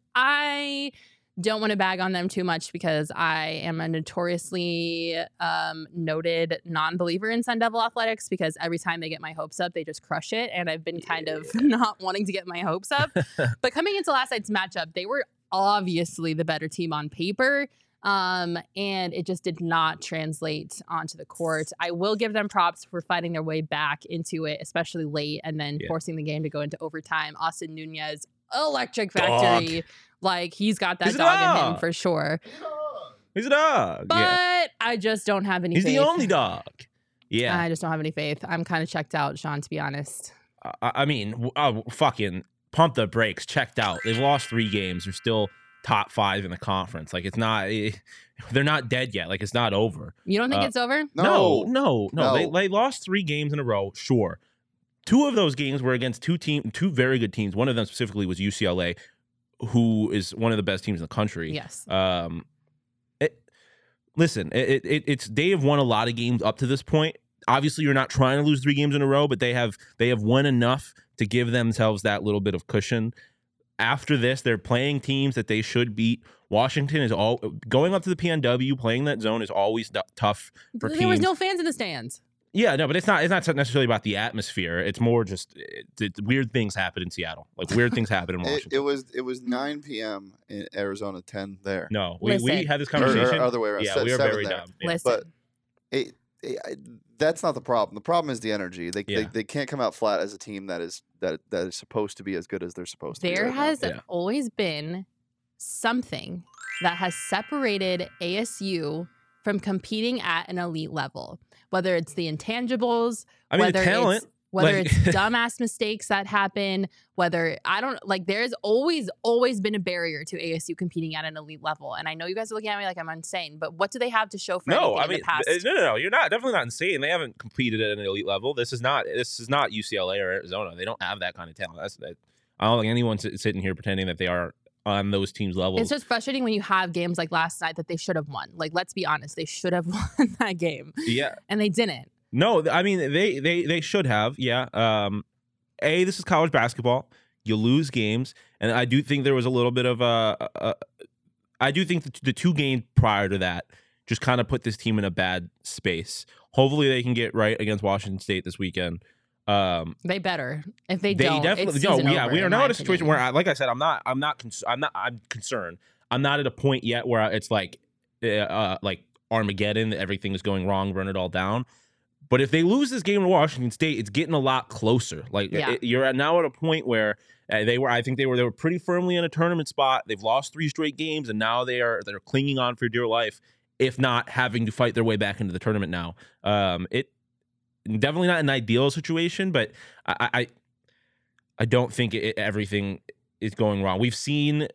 I don't want to bag on them too much because I am a notoriously um, noted non-believer in Sun Devil athletics, because every time they get my hopes up, they just crush it. And I've been kind of not wanting to get my hopes up. But coming into last night's matchup, they were obviously the better team on paper. Um, and it just did not translate onto the court. I will give them props for fighting their way back into it, especially late, and then Yeah. forcing the game to go into overtime. Austin Nunez, electric factory. Like, he's got that He's a dog in him dog. for sure. He's a dog. But yeah. I just don't have any He's faith. the only dog. Yeah. I just don't have any faith. I'm kind of checked out, Sean, to be honest. I, I mean, w- oh, fucking pump the brakes. Checked out. They've lost three games. They're still top five in the conference. Like, it's not. eh, they're not dead yet. Like, it's not over. You don't think Uh, it's over? No, no, no. No. They, they lost three games in a row. Sure. Two of those games were against two team, two very good teams. One of them specifically was U C L A, who is one of the best teams in the country. Yes. Um, it, listen, it, it it's they have won a lot of games up to this point. Obviously, you're not trying to lose three games in a row, but they have they have won enough to give themselves that little bit of cushion. After this, they're playing teams that they should beat. Washington is all going up to the P N W. Playing that zone is always d- tough for There teams. was no fans in the stands. Yeah, no, but it's not. It's not necessarily about the atmosphere. It's more just it, it, weird things happen in Seattle. Like weird things happen in It, Washington. it was it was nine p.m. in Arizona, ten there. no, we, we Listen. had this Or- conversation. or other way around. Yeah, se- we are seven very there. dumb. Yeah. Listen. But it, it, I- that's not the problem. The problem is the energy. They, Yeah. they they can't come out flat as a team that is that that is supposed to be as good as they're supposed to be. There right now. has Yeah. always been something that has separated A S U from competing at an elite level, whether it's the intangibles, I mean, whether the talent. it's whether like- it's dumbass mistakes that happen, whether I don't like, there's always, always been a barrier to A S U competing at an elite level. And I know you guys are looking at me like I'm insane, but what do they have to show for No, anything I in mean, the past? th- no, no, no. You're not definitely not insane. They haven't competed at an elite level. This is not. This is not U C L A or Arizona. They don't have that kind of talent. That's. That, I don't think anyone's sit- sitting here pretending that they are on those teams' levels. It's just frustrating when you have games like last night that they should have won. Like, let's be honest, they should have won that game, yeah. and they didn't. No, th- I mean they they they should have. Yeah. Um, a this is college basketball. You lose games, and I do think there was a little bit of a. a, a I do think the, the two games prior to that just kind of put this team in a bad space. Hopefully, they can get right against Washington State this weekend. Um, They better. If they, they don't, definitely it's no. season Yeah, over, we are in now my in a situation opinion. where, I, like I said, I'm not. I'm not. Cons- I'm not. I'm concerned. I'm not at a point yet where it's like, uh, uh, like Armageddon. That everything is going wrong. Run it all down. But if they lose this game to Washington State, it's getting a lot closer. Like Yeah. it- you're at now at a point where uh, they were. I think they were. They were pretty firmly in a tournament spot. They've lost three straight games, and now they are. They're clinging on for dear life, if not having to fight their way back into the tournament now. Um, it definitely not an ideal situation, but I. I I don't think it, everything is going wrong. We've seen,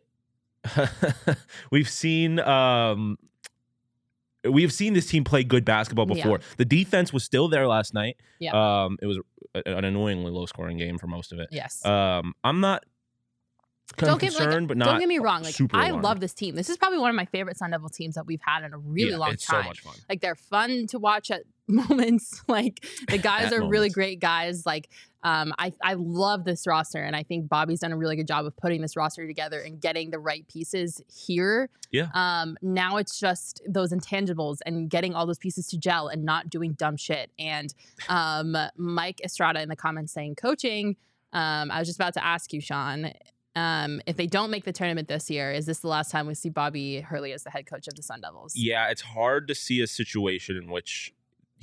we've seen, um, we've seen this team play good basketball Yeah. before. The defense was still there last night. Yeah. Um, it was a, an annoyingly low scoring game for most of it. Yes. Um, I'm not kind don't of get concerned, like, but not. don't get me wrong. Like, super I alarmed. love this team. This is probably one of my favorite Sun Devil teams that we've had in a really Yeah, long it's time. so much fun. Like, they're fun to watch at moments. Like, the guys At are really moments. great guys. Like, Um, I, I love this roster, and I think Bobby's done a really good job of putting this roster together and getting the right pieces here. Yeah. Um, now it's just those intangibles and getting all those pieces to gel and not doing dumb shit. And um, Mike Estrada in the comments saying coaching. Um, I was just about to ask you, Sean, um, if they don't make the tournament this year, is this the last time we see Bobby Hurley as the head coach of the Sun Devils? Yeah, it's hard to see a situation in which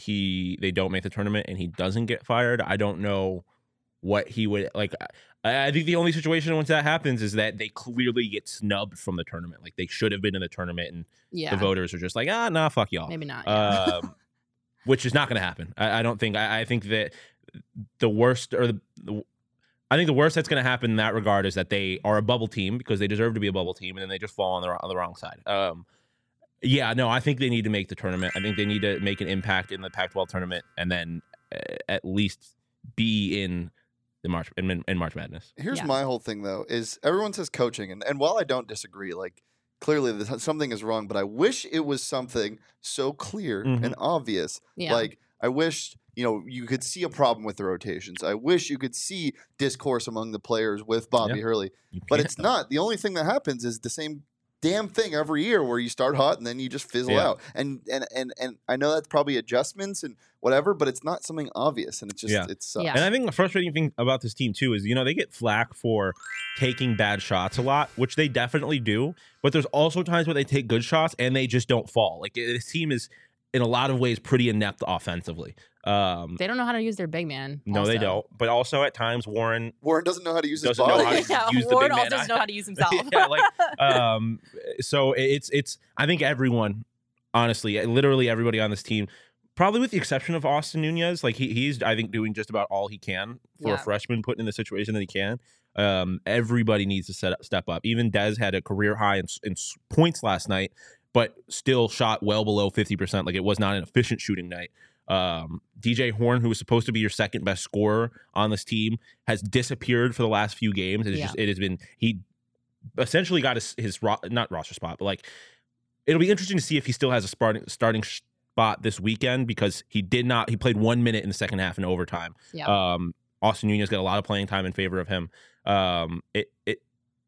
he they don't make the tournament and he doesn't get fired. I don't know what he would like. I, I think the only situation once that happens is that they clearly get snubbed from the tournament. Like they should have been in the tournament, and Yeah. the voters are just like, ah, nah, fuck y'all. Maybe not. Yeah. Um, which is not going to happen. I, I don't think. I, I think that the worst or the, the I think the worst that's going to happen in that regard is that they are a bubble team because they deserve to be a bubble team, and then they just fall on the on the wrong side. Um, yeah, no, I think they need to make the tournament. I think they need to make an impact in the Pac twelve tournament, and then uh, at least be in the March in, in March Madness. Here's Yeah. my whole thing though: is everyone says coaching, and, and while I don't disagree, like clearly this, something is wrong, but I wish it was something so clear Mhm. and obvious. Yeah. Like I wish you know you could see a problem with the rotations. I wish you could see discourse among the players with Bobby Yeah. Hurley, You but can't, it's though. not. The only thing that happens is the same damn thing every year where you start hot and then you just fizzle Yeah. out. And and and and I know that's probably adjustments and whatever, but it's not something obvious, and it's just Yeah. it sucks. Yeah. And I think the frustrating thing about this team too is, you know, they get flack for taking bad shots a lot, which they definitely do. But there's also times where they take good shots and they just don't fall. Like this team is, in a lot of ways, pretty inept offensively. Um, They don't know how to use their big man. no, they also. don't. But also at times, Warren Warren doesn't know how to use his Doesn't know body. how to Yeah, use the Ward big also man. doesn't know how to use himself. yeah, like um, so it's it's. I think everyone, honestly, literally everybody on this team, probably with the exception of Austin Nunez, like he he's I think doing just about all he can for Yeah. a freshman put in the situation that he can. Um, everybody needs to set, step up. Even Dez had a career high in, in points last night, but still shot well below fifty percent. Like it was not an efficient shooting night. Um, D J Horn, who was supposed to be your second best scorer on this team, has disappeared for the last few games. It's Yeah. just it has been he essentially got his his ro- not roster spot, but like it'll be interesting to see if he still has a starting starting spot this weekend because he did not. He played one minute in the second half in overtime. Yeah. Um, Austin Nunez got a lot of playing time in favor of him. Um, it it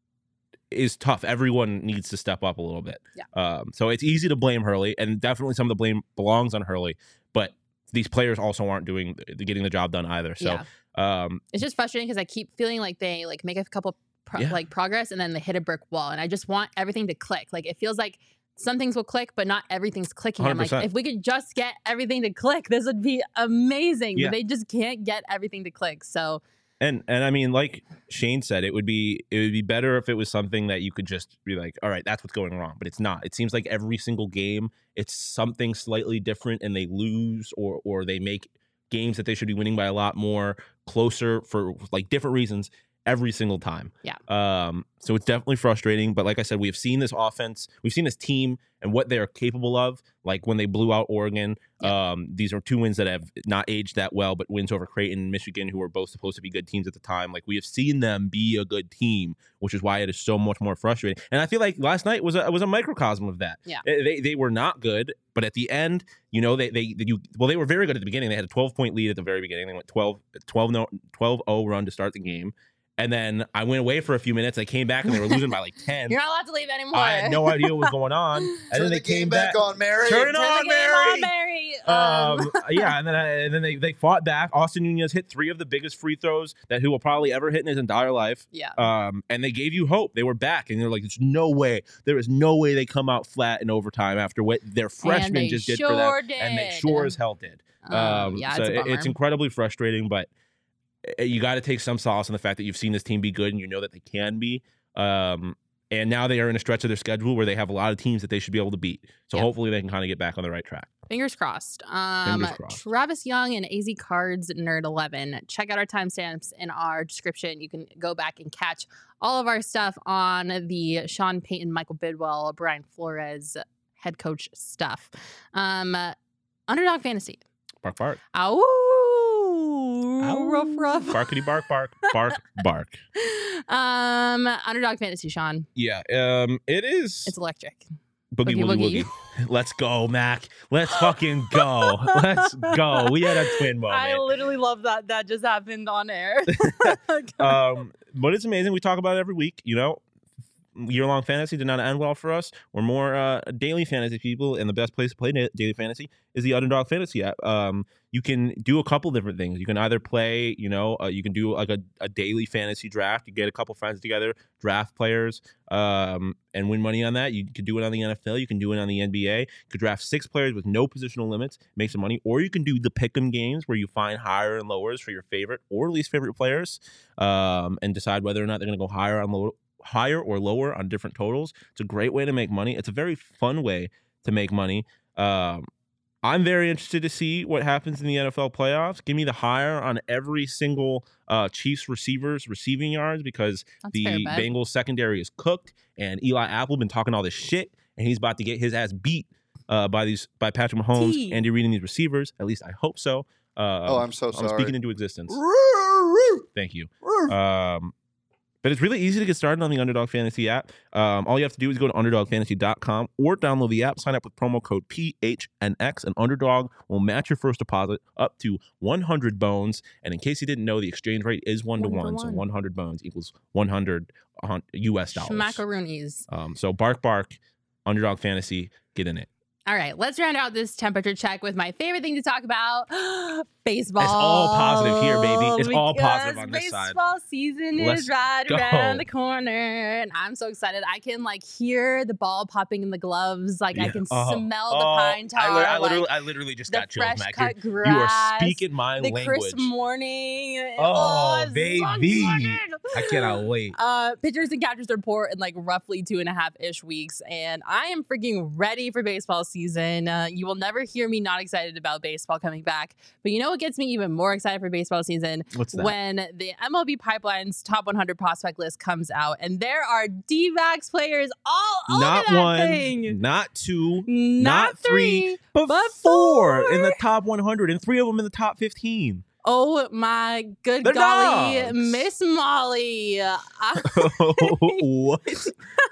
is tough. Everyone needs to step up a little bit. Yeah. Um, so it's easy to blame Hurley, and definitely some of the blame belongs on Hurley, but these players also aren't doing getting the job done either. So Yeah. um, It's just frustrating because I keep feeling like they like make a couple pro- Yeah. like progress and then they hit a brick wall, and I just want everything to click. Like it feels like some things will click, but not everything's clicking. I'm like, one hundred percent. if we could just get everything to click, this would be amazing. Yeah. But they just can't get everything to click. So And and I mean, like Shane said, it would be it would be better if it was something that you could just be like, all right, that's what's going wrong. But it's not. It seems like every single game, it's something slightly different, and they lose or or they make games that they should be winning by a lot more closer for like different reasons every single time. Yeah. Um. So it's definitely frustrating. But like I said, we've seen this offense, we've seen this team and what they're capable of. Like when they blew out Oregon. Yeah. Um. These are two wins that have not aged that well, but wins over Creighton and Michigan, who were both supposed to be good teams at the time. Like we have seen them be a good team, which is why it is so much more frustrating. And I feel like last night was a was a microcosm of that. Yeah. They they, they were not good, but at the end, you know, they they you well they were very good at the beginning. They had a twelve point lead at the very beginning. They went twelve oh run to start the game. And then I went away for a few minutes. I came back and they were losing by like ten. you're not allowed to leave anymore. I had no idea what was going on. And Turn then they the game came back, back on, Mary. Turn it Turn on, the game Mary. on, Mary. Um, Um, yeah, and then I, and then they, they fought back. Austin Nunez hit three of the biggest free throws that he will probably ever hit in his entire life. yeah. Um, and they gave you hope. They were back, and they're like, "There's no way. There is no way they come out flat in overtime after what their freshmen they just did sure for them." And they did. sure as hell did. Um, Um, yeah, so it's a it- bummer. it's incredibly frustrating, but you got to take some solace in the fact that you've seen this team be good, and you know that they can be. Um, and now they are in a stretch of their schedule where they have a lot of teams that they should be able to beat. So Yeah. hopefully they can kind of get back on the right track. Fingers crossed. Um, Fingers crossed. Travis Young and A Z Cards Nerd eleven. Check out our timestamps in our description. You can go back and catch all of our stuff on the Sean Payton, Michael Bidwell, Brian Flores head coach stuff. Um, Underdog Fantasy. Bark, bark. Ow. Ow. Ruff, ruff. Barkity bark, bark, bark, bark. Um, Underdog Fantasy, Sean. Yeah, um, it is. It's electric. Boogie Boogie Woogie Woogie. Woogie. Let's go, Mac. Let's fucking go. Let's go. We had a twin moment. I literally love that. That just happened on air. um, but it's amazing. We talk about it every week. You know, year-long fantasy did not end well for us. We're more uh, daily fantasy people, and the best place to play da- daily fantasy is the Underdog Fantasy app. Um, you can do a couple different things. You can either play, you know, uh, you can do like a, a daily fantasy draft. You get a couple friends together, draft players, um, and win money on that. You can do it on the N F L. You can do it on the N B A. You could draft six players with no positional limits, make some money. Or you can do the pick'em games where you find higher and lowers for your favorite or least favorite players, um, and decide whether or not they're going to go higher on low. higher or lower on different totals. It's a great way to make money. It's a very fun way to make money. Um, I'm very interested to see what happens in the N F L playoffs. Give me the higher on every single uh, Chiefs receivers receiving yards because That's the fair bet. Bengals secondary is cooked and Eli Apple been talking all this shit and he's about to get his ass beat uh, by these by Patrick Mahomes, T. Andy Reid, and these receivers. At least I hope so. Uh, Oh, I'm so I'm sorry. speaking into existence. Thank you. Um, But it's really easy to get started on the Underdog Fantasy app. Um, all you have to do is go to underdog fantasy dot com or download the app, sign up with promo code P H N X, and Underdog will match your first deposit up to one hundred bones. And in case you didn't know, the exchange rate is one to One to one. So one. one hundred bones equals one hundred U S dollars. Schmackaroonies. Um, so bark, bark, Underdog Fantasy, get in it. All right, let's round out this temperature check with my favorite thing to talk about, baseball. It's all positive here, baby. It's all positive Because on this side. Baseball season Let's is right go. around the corner, and I'm so excited. I can like hear the ball popping in the gloves. Like I Yeah. can Oh, smell the oh, pine tar. I, li- I like, literally, I literally just the got chills, fresh Mac. cut You're- You are grass, speaking my the language. crisp morning. Oh, it's so baby. excited. I cannot wait. Uh, pitchers and catchers report in like roughly two and a half ish weeks, and I am freaking ready for baseball season. Uh, you will never hear me not excited about baseball coming back, but you know what gets me even more excited for baseball season? What's that? When the M L B Pipeline's top one hundred prospect list comes out, and there are D-backs players all over Not that one, thing. not two, Not, not three, three, but, but four in four. the top one hundred and three of them in the top fifteen. Oh my good The golly, dogs. Miss Molly. I- What?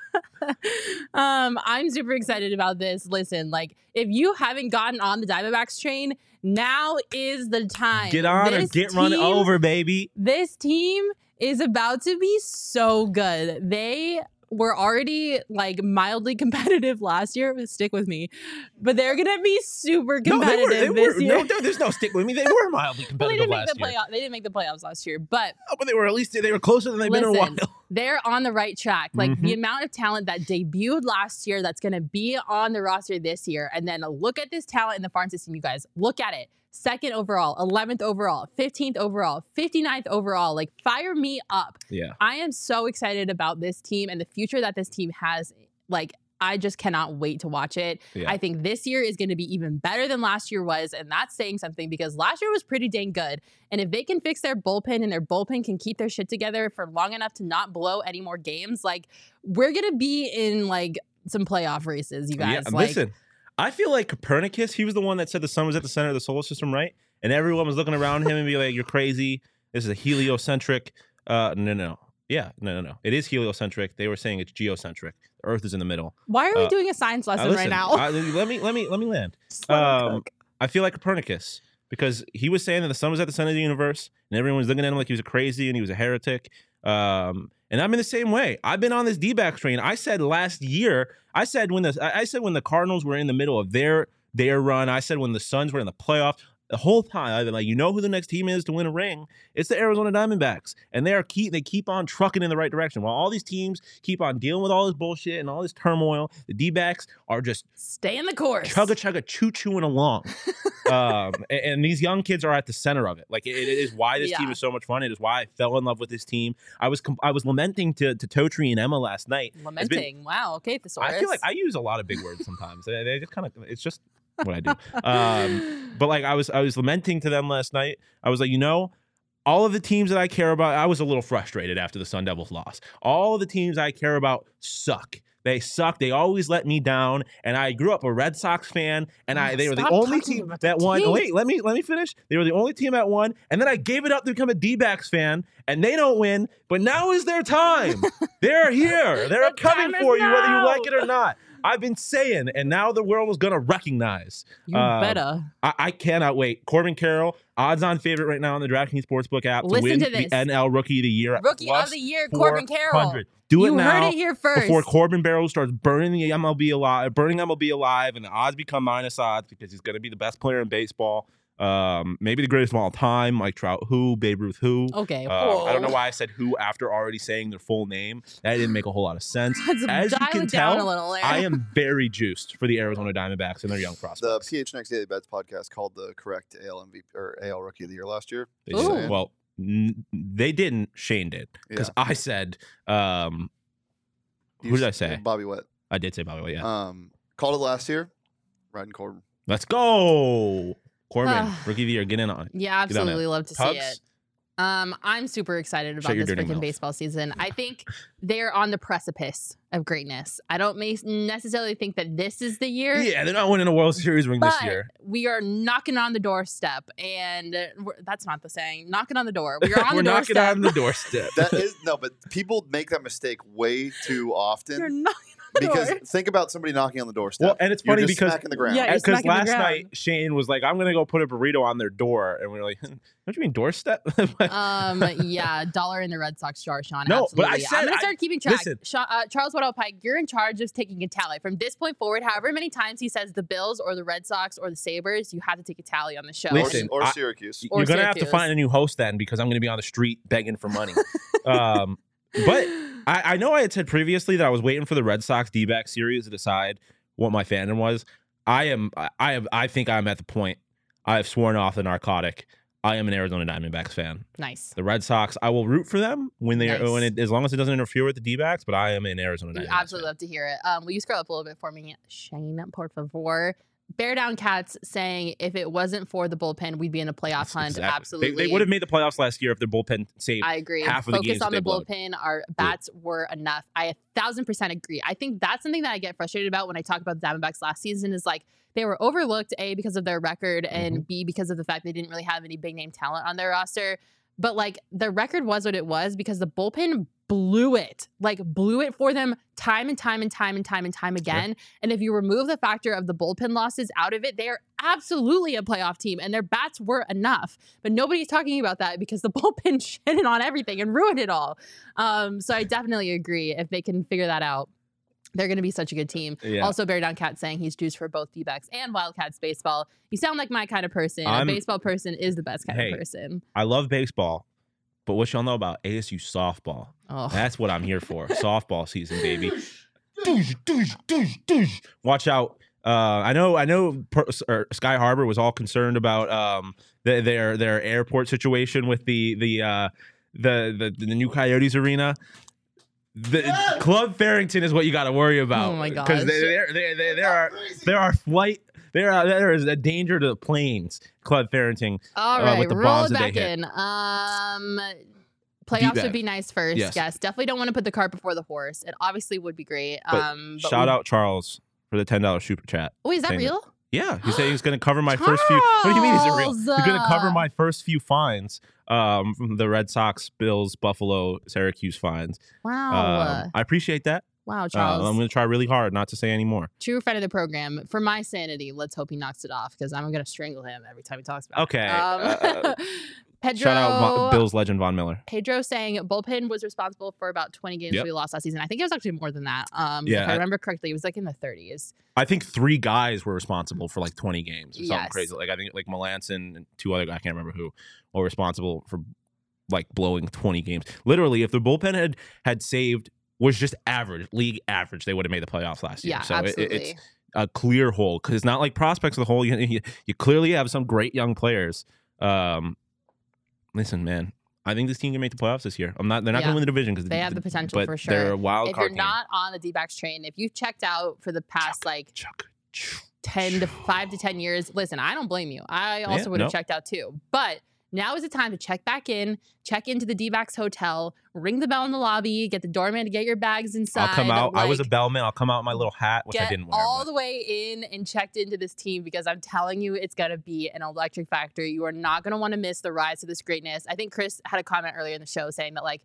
um, I'm super excited about this. Listen, like if you haven't gotten on the Diamondbacks train, now is the time. Get on or This get run team- over, baby. This team is about to be so good. They were already like mildly competitive last year. Stick with me, but they're gonna be super No, they competitive were. They this were. year. No, no, there's no stick with me. They were mildly well, they competitive didn't make last the year. playoff. They didn't make the playoffs last year, but Oh, but they were at least they were closer than they've been in a Listen, while. they're on the right track. Like the Mhm. amount of talent that debuted last year that's going to be on the roster this year. And then look at this talent in the farm system, you guys. Look at it. Second overall, eleventh overall, fifteenth overall, fifty-ninth overall. Like fire me up. Yeah. I am so excited about this team and the future that this team has. Like, I just cannot wait to watch it. Yeah. I think this year is going to be even better than last year was. And that's saying something because last year was pretty dang good. And if they can fix their bullpen and their bullpen can keep their shit together for long enough to not blow any more games, like we're going to be in like some playoff races, you guys. Yeah, like, listen, I feel like Copernicus, he was the one that said the sun was at the center of the solar system, right? And everyone was looking around him and be like, you're crazy. This is a heliocentric. Uh, no, no, no. Yeah, no, no, no. It is heliocentric. They were saying it's geocentric. The Earth is in the middle. why are we Uh, doing a science Uh, lesson listen, right now? I- let me let me let me land. Just let it Um, cook. I feel like Copernicus because he was saying that the sun was at the center of the universe, and everyone was looking at him like he was a crazy and he was a heretic. Um, and I'm in the same way. I've been on this D-backs train. I said last year. I said when the I I said when the Cardinals were in the middle of their their run. I said when the Suns were in the playoffs. The whole time, I've been like, you know who the next team is to win a ring? It's the Arizona Diamondbacks, and they are keep they keep on trucking in the right direction. While all these teams keep on dealing with all this bullshit and all this turmoil, the D-backs are just Stay in the course. chugga chugga choo chooing along. um, and, and these young kids are at the center of it. Like it, it is why this team Yeah. is so much fun. It is why I fell in love with this team. I was com- I was lamenting to to Totri and Emma last night. It's been- Lamenting. Wow. Okay, thesaurus. I feel like I use a lot of big words sometimes. they, they just kind of it's just what I do. Um, but like I was I was lamenting to them last night. I was like, you know, all of the teams that I care about, I was a little frustrated after the Sun Devils loss. All of the teams I care about suck. They suck. They always let me down. And I grew up a Red Sox fan, and I they were the Stop only talking team about the that won. team. Wait, let me let me finish. They were the only team that won, and then I gave it up to become a D-backs fan, and they don't win. But now is their time. They're here. They're The coming time is for you, whether you now. like it or not. I've been saying, and now the world is gonna recognize. You Uh, better. I, I cannot wait. Corbin Carroll, odds-on favorite right now on the DraftKings Sportsbook app Listen to win to this. the N L Rookie of the Year. at Rookie plus of the year, Corbin Carroll. four hundred. Do it You now heard it here first. before Corbin Barrow starts burning the M L B alive, burning M L B alive, and the odds become minus odds because he's going to be the best player in baseball. Um, maybe the greatest of all time, Mike Trout, who, Babe Ruth, who. Okay. Uh, I don't know whoa. why I said who after already saying their full name. That didn't make a whole lot of sense. Let's As you dial can it down tell, a little there. I am very juiced for the Arizona Diamondbacks and their young The prospects. P H N X Daily Bets podcast called the correct A L M V P or A L Rookie of the Year last year. They Ooh. said- well, n- they didn't. Shane did because I said. Um, You who did I s- say? Bobby Witt. I did say Bobby Witt. Yeah. Um, called it last year. Riding Corbin. Let's go, Corbin, Ah. rookie of the year. Get in on it. Yeah, Get on absolutely it. love to see Tugs? it. Um, I'm super excited Shut about your this dirty freaking mouth. baseball season. I think they're on the precipice of greatness. I don't ma- necessarily think that this is the year. Yeah, they're not winning a World Series ring But this year. we are knocking on the doorstep, and we're, that's not the saying. Knocking on the door. We are on We're the knocking doorstep. on the doorstep. That is no, but people make that mistake way too often. You're knocking on the Because door. think about somebody knocking on the doorstep. Well, and it's You're funny just because- smacking the ground. Yeah, you're Because smacking the last ground. night Shane was like, "I'm gonna go put a burrito on their door," and we were like, "What do you mean doorstep?" Um, yeah, dollar in the Red Sox jar, Sean. No, but I absolutely. said I'm gonna I- start keeping track. listen. Sha- uh, Charles Waddell Pike, you're in charge of taking a tally from this point forward. However many times he says the Bills or the Red Sox or the Sabres, you have to take a tally on the show. Or, Listen, or I- Syracuse. Or You're gonna have to Syracuse. find a new host then, because I'm gonna be on the street begging for money. um, but I, I know I had said previously that I was waiting for the Red Sox D-back series to decide what my fandom was. I am. I I have. I think I'm at the point. I have sworn off the narcotic. I am an Arizona Diamondbacks fan. Nice. The Red Sox, I will root for them when they Nice. are when it, as long as it doesn't interfere with the D-backs. But I am an Arizona We Diamondbacks absolutely fan. love to hear it. Um, will you scroll up a little bit for me, Shane, por favor? Bear Down Cats saying if it wasn't for the bullpen, we'd be in a playoff hunt. Exactly. Absolutely. They, they would have made the playoffs last year if their bullpen saved. I agree. half of the Focus games that on they the blowed. bullpen. Our bats were enough. I a thousand percent agree. I think that's something that I get frustrated about when I talk about the Diamondbacks last season is like they were overlooked, A, because of their record, and Mm-hmm. B, because of the fact they didn't really have any big name talent on their roster. But like the record was what it was because the bullpen blew it, like blew it for them time and time and time and time and time again. And if you remove the factor of the bullpen losses out of it, they are absolutely a playoff team and their bats were enough. But nobody's talking about that because the bullpen shitted on everything and ruined it all. Um, so I definitely agree if they can figure that out. They're going to be such a good team. Yeah. Also, Bear Down Cat saying he's juiced for both D-backs and Wildcats baseball. You sound like my kind of person. I'm- a baseball person is the best kind Hey. of person. I love baseball, but what y'all know about A S U softball? Oh. That's what I'm here for. Softball season, baby. Doosh, doosh, doosh, doosh. Watch out. Uh, I know. I know. Per, or Sky Harbor was all concerned about um, the, their their airport situation with the the uh, the, the the new Coyotes arena. The Club Farrington is what you got to worry about. Oh my gosh. Because there there there there are there are flight there are there is a danger to the planes. Club Farrington. All uh, right, with the roll bombs it that they back hit. in. Um, playoffs D-back. would be nice first. Yes. Yes. definitely don't want to put the cart before the horse. It obviously would be great. But um, but Shout we- out Charles for the ten dollars super chat. Oh, is that saying that- real? Yeah, he said he was going to cover my first few. What do you mean? Is it real? He's Charles! going to cover my first few fines um, from the Red Sox, Bills, Buffalo, Syracuse fines. Wow. Um, I appreciate that. wow, Uh, Charles. I'm going to try really hard not to say any more. True friend of the program. For my sanity, let's hope he knocks it off because I'm going to strangle him every time he talks about Okay. it. Um, uh, Pedro, shout out Von- Bills legend Von Miller. Pedro saying bullpen was responsible for about twenty games Yep. we lost last season. I think it was actually more than that. Um, Yeah, if I I- remember correctly, it was like in the thirties. I think three guys were responsible for like twenty games or something Yes. crazy. Like I think like Melanson and two other guys, I can't remember who, were responsible for like blowing twenty games. Literally, if the bullpen had had saved was just average, league average, they would have made the playoffs last year. Yeah, so it- absolutely. it's a clear hole because it's not like prospects of the whole. You, you, you clearly have some great young players. Um, listen, man, I think this team can make the playoffs this year. I'm not. They're not Yeah. going to win the division because They have the potential but for sure. They're a wild if card you're team. not on the D-backs train, if you've checked out for the past like Chuck, chuck. ten to five to ten years, listen, I don't blame you. I also Yeah, would have no. checked out too. But now is the time to check back in, check into the D-backs hotel, ring the bell in the lobby, get the doorman to get your bags inside. I'll come out. I was a like, bellman. I'll come out in my little hat, which I Get didn't wear. all but- the way in and checked into this team because I'm telling you, it's gonna be an electric factory. You are not gonna want to miss the rise to this greatness. I think Chris had a comment earlier in the show saying that like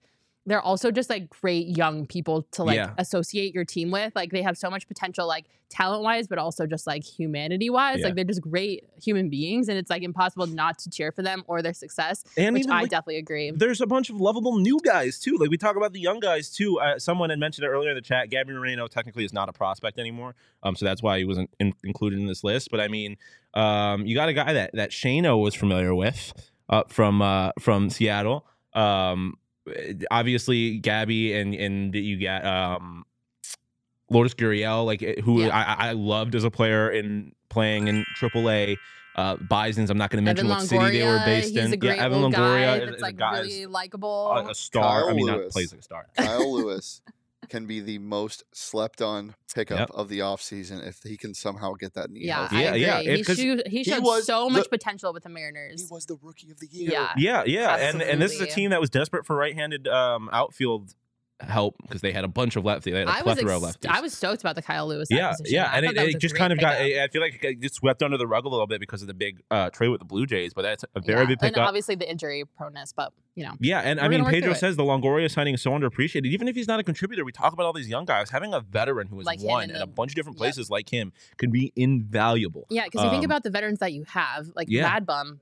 they're also just like great young people to like Yeah. associate your team with. Like they have so much potential, like talent wise, but also just like humanity wise. Yeah. Like they're just great human beings, and it's like impossible not to cheer for them or their success. And which even, I like, definitely agree. There's a bunch of lovable new guys too. Like we talk about the young guys too. Uh, someone had mentioned it earlier in the chat. Gabby Moreno technically is not a prospect anymore, um, so that's why he wasn't in- included in this list. But I mean, um, you got a guy that that Shano was familiar with uh, from uh, from Seattle. Um, obviously, Gabby and and you got um, Lourdes Gurriel, like who Yeah. I, I loved as a player in playing in triple A. Uh, Bisons, I'm not going to mention Evan what city they were Longoria, based he's in. a great yeah, Evan old Longoria guy is, that's is like a guy really is likable. a, a star. Kyle I mean, not Lewis. plays like a star. Kyle Lewis can be the most slept on pickup Yep. of the offseason if he can somehow get that knee Yeah, healthy. I Yeah, agree. yeah, He, it- 'cause showed, he he showed was so the- much potential with the Mariners. He was the rookie of the year. Yeah. Yeah, yeah, and and this is a Absolutely. team that was desperate for right-handed um, outfield help because they had a bunch of lefties. They had a I was plethora of ex- lefties. I was stoked about the Kyle Lewis yeah, acquisition. yeah, I and thought it, that was it a just great kind of got. pickup. I feel like it gets swept under the rug a little bit because of the big uh, trade with the Blue Jays, but that's a very Yeah, big and pickup. obviously the injury proneness, but you know. Yeah, and I We're mean, gonna work Pedro through it. says the Longoria signing is so underappreciated. Even if he's not a contributor, we talk about all these young guys. Having a veteran who has Like him won in in the- a bunch of different Yep. places like him could be invaluable. Yeah, because you think Um, about the veterans that you have, like yeah. Mad Bum.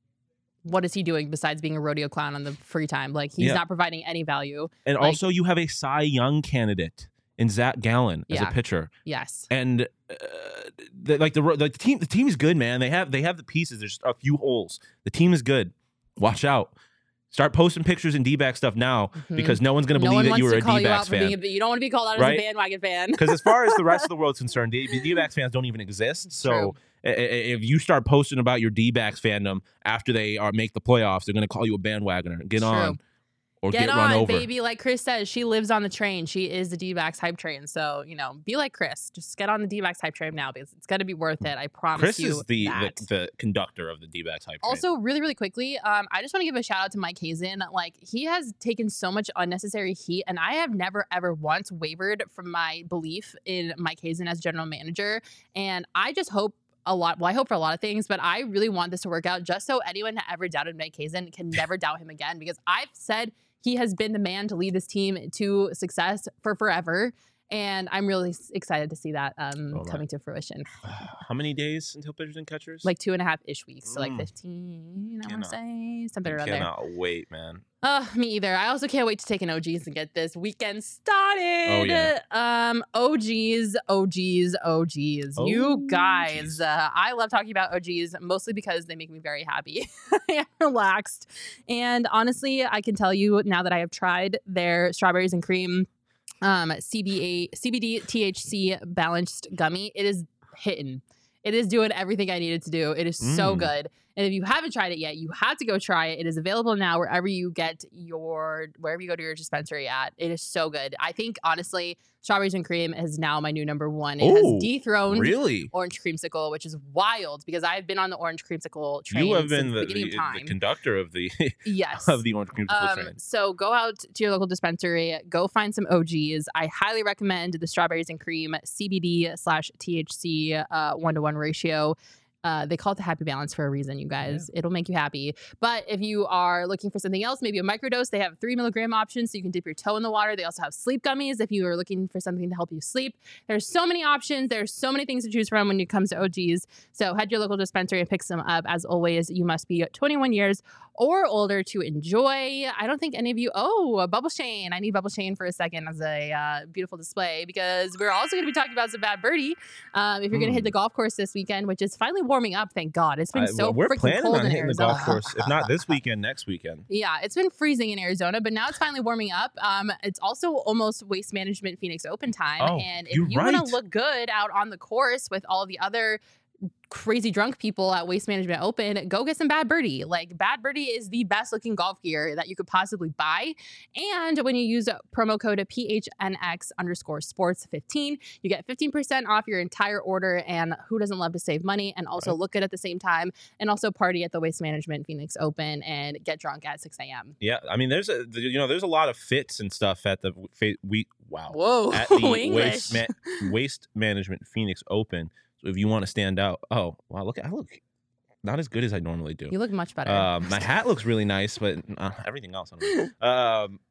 What is he doing besides being a rodeo clown on the free time? Like he's Yeah. not providing any value. And like- also, you have a Cy Young candidate in Zach Gallen as Yeah. a pitcher. Yes. And uh, the, like the like the team, the team is good, man. They have they have the pieces. There's just a few holes. The team is good. Watch out. Start posting pictures and D-back stuff now Mhm. because no one's going to no believe one that wants you were to a call you out D-backs for being fan. a, you don't want to be called out Right? as a bandwagon fan. Because as far as the rest of the world's concerned, the D-backs fans don't even exist. So True. i- i- if you start posting about your D-backs fandom after they are make the playoffs, they're going to call you a bandwagoner. Get True. on or get, Get run on, over. baby. Like Chris says, she lives on the train. She is the D-backs hype train. So, you know, be like Chris. Just get on the D-backs hype train now because it's going to be worth it. I promise Chris you is the, that. the the conductor of the D-backs hype train. Also, really, really quickly, um, I just want to give a shout out to Mike Hazen. Like, he has taken so much unnecessary heat, and I have never, ever once wavered from my belief in Mike Hazen as general manager. And I just hope a lot. Well, I hope for a lot of things, but I really want this to work out just so anyone that ever doubted Mike Hazen can never doubt him again because I've said he has been the man to lead this team to success for forever. And I'm really s- excited to see that um, Oh, my. coming to fruition. How many days until pitchers and catchers? Like two and a half ish weeks. So like Mm. fifteen, I want Cannot- to say. Something or other. Cannot wait, man. Oh, me either. I also can't wait to take an O Gs and get this weekend started. Oh, yeah. Um, O Gs, O Gs, O Gs. You guys, uh, I love talking about O Gs mostly because they make me very happy and relaxed. And honestly, I can tell you now that I have tried their strawberries and cream um, C B A, C B D T H C balanced gummy, it is hitting. It is doing everything I needed to do. It is so Mm. good. And if you haven't tried it yet, you have to go try it. It is available now wherever you get your wherever you go to your dispensary at. It is so good. I think honestly, strawberries and cream is now my new number one. It Ooh, has dethroned Really? orange creamsicle, which is wild because I've been on the orange creamsicle train You have since been the the, beginning the, of time. the conductor of the yes. of the orange creamsicle Um, train. so go out to your local dispensary, go find some O Gs. I highly recommend the strawberries and cream C B D slash T H C uh, one to one ratio. Uh, they call it the happy balance for a reason, you guys. It'll make you happy. But if you are looking for something else, maybe a microdose, they have three milligram options so you can dip your toe in the water. They also have sleep gummies if you are looking for something to help you sleep. There's so many options. There's so many things to choose from when it comes to O Gs. So head to your local dispensary and pick some up. As always, you must be twenty-one years or older to enjoy. I don't think any of you, oh, a Bubble Shane. I need Bubble Shane for a second as a uh, beautiful display because we're also going to be talking about some bad birdie. Um, if you're going to hit the golf course this weekend, which is finally warming up, thank God. It's been I- so we're freaking planning cold on in hitting the Arizona. golf course, if not this weekend, next weekend. Yeah, it's been freezing in Arizona, but now it's finally warming up. Um, it's also almost Waste Management Phoenix Open time. Oh, and if you're you want right. to look good out on the course with all the other crazy drunk people at Waste Management Open, go get some Bad Birdie. Like, Bad Birdie is the best looking golf gear that you could possibly buy. And when you use promo code P H N X underscore sports fifteen, you get fifteen percent off your entire order. And who doesn't love to save money and also look good at the same time and also party at the Waste Management Phoenix Open and get drunk at six a.m. Yeah, I mean, there's a you know there's a lot of fits and stuff at the fa- we wow Whoa, at the English. waste ma- waste management Phoenix Open. So if you want to stand out, oh wow, look, I look not as good as I normally do. You look much better. Um, my hat looks really nice, but uh, everything else, I don't know. Um,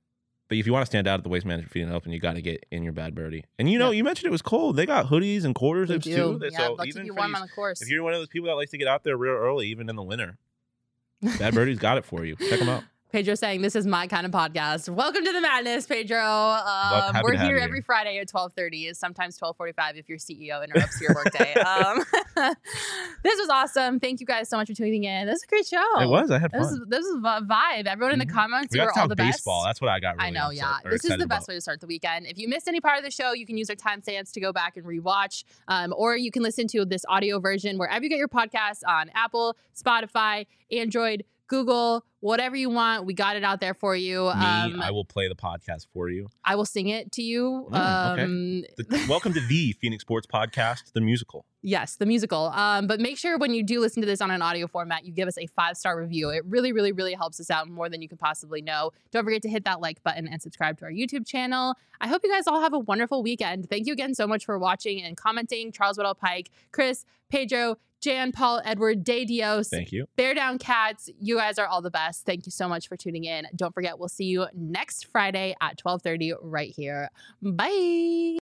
But if you want to stand out at the Waste Management Feeding Open, you got to get in your Bad Birdie. And you know, Yep. you mentioned it was cold. They got hoodies and quarter They zips do. too. Yeah, so they'll even keep you for warm these- on the course. if you're one of those people that likes to get out there real early, even in the winter, Bad Birdie's got it for you. Check them out. Pedro saying this is my kind of podcast. Welcome to the madness, Pedro. Um, happy we're to have here you every Friday at twelve thirty, sometimes twelve forty-five if your C E O interrupts your workday. Um, this was awesome. Thank you guys so much for tuning in. This was a great show. It was. I had This fun. is this is a vibe. Everyone in the Mhm. comments, We you got were to all talk the best. baseball. That's what I got really I know, upset- yeah. or This is excited the best about. way to start the weekend. If you missed any part of the show, you can use our timestamps to go back and rewatch, um, or you can listen to this audio version wherever you get your podcasts on Apple, Spotify, Android, Google, whatever you want. We got it out there for you. Me, Um, I will play the podcast for you. I will sing it to you. Mm, okay. um, The- welcome to the Phoenix Sports Podcast, the musical. Yes, the musical. Um, but make sure when you do listen to this on an audio format, you give us a five-star review. It really, really, really helps us out more than you can possibly know. Don't forget to hit that like button and subscribe to our YouTube channel. I hope you guys all have a wonderful weekend. Thank you again so much for watching and commenting. Charles Weddell Pike, Chris, Pedro, Jan, Paul, Edward, Day Dios, Thank you. Bear Down Cats. You guys are all the best. Thank you so much for tuning in. Don't forget, we'll see you next Friday at twelve thirty right here. Bye.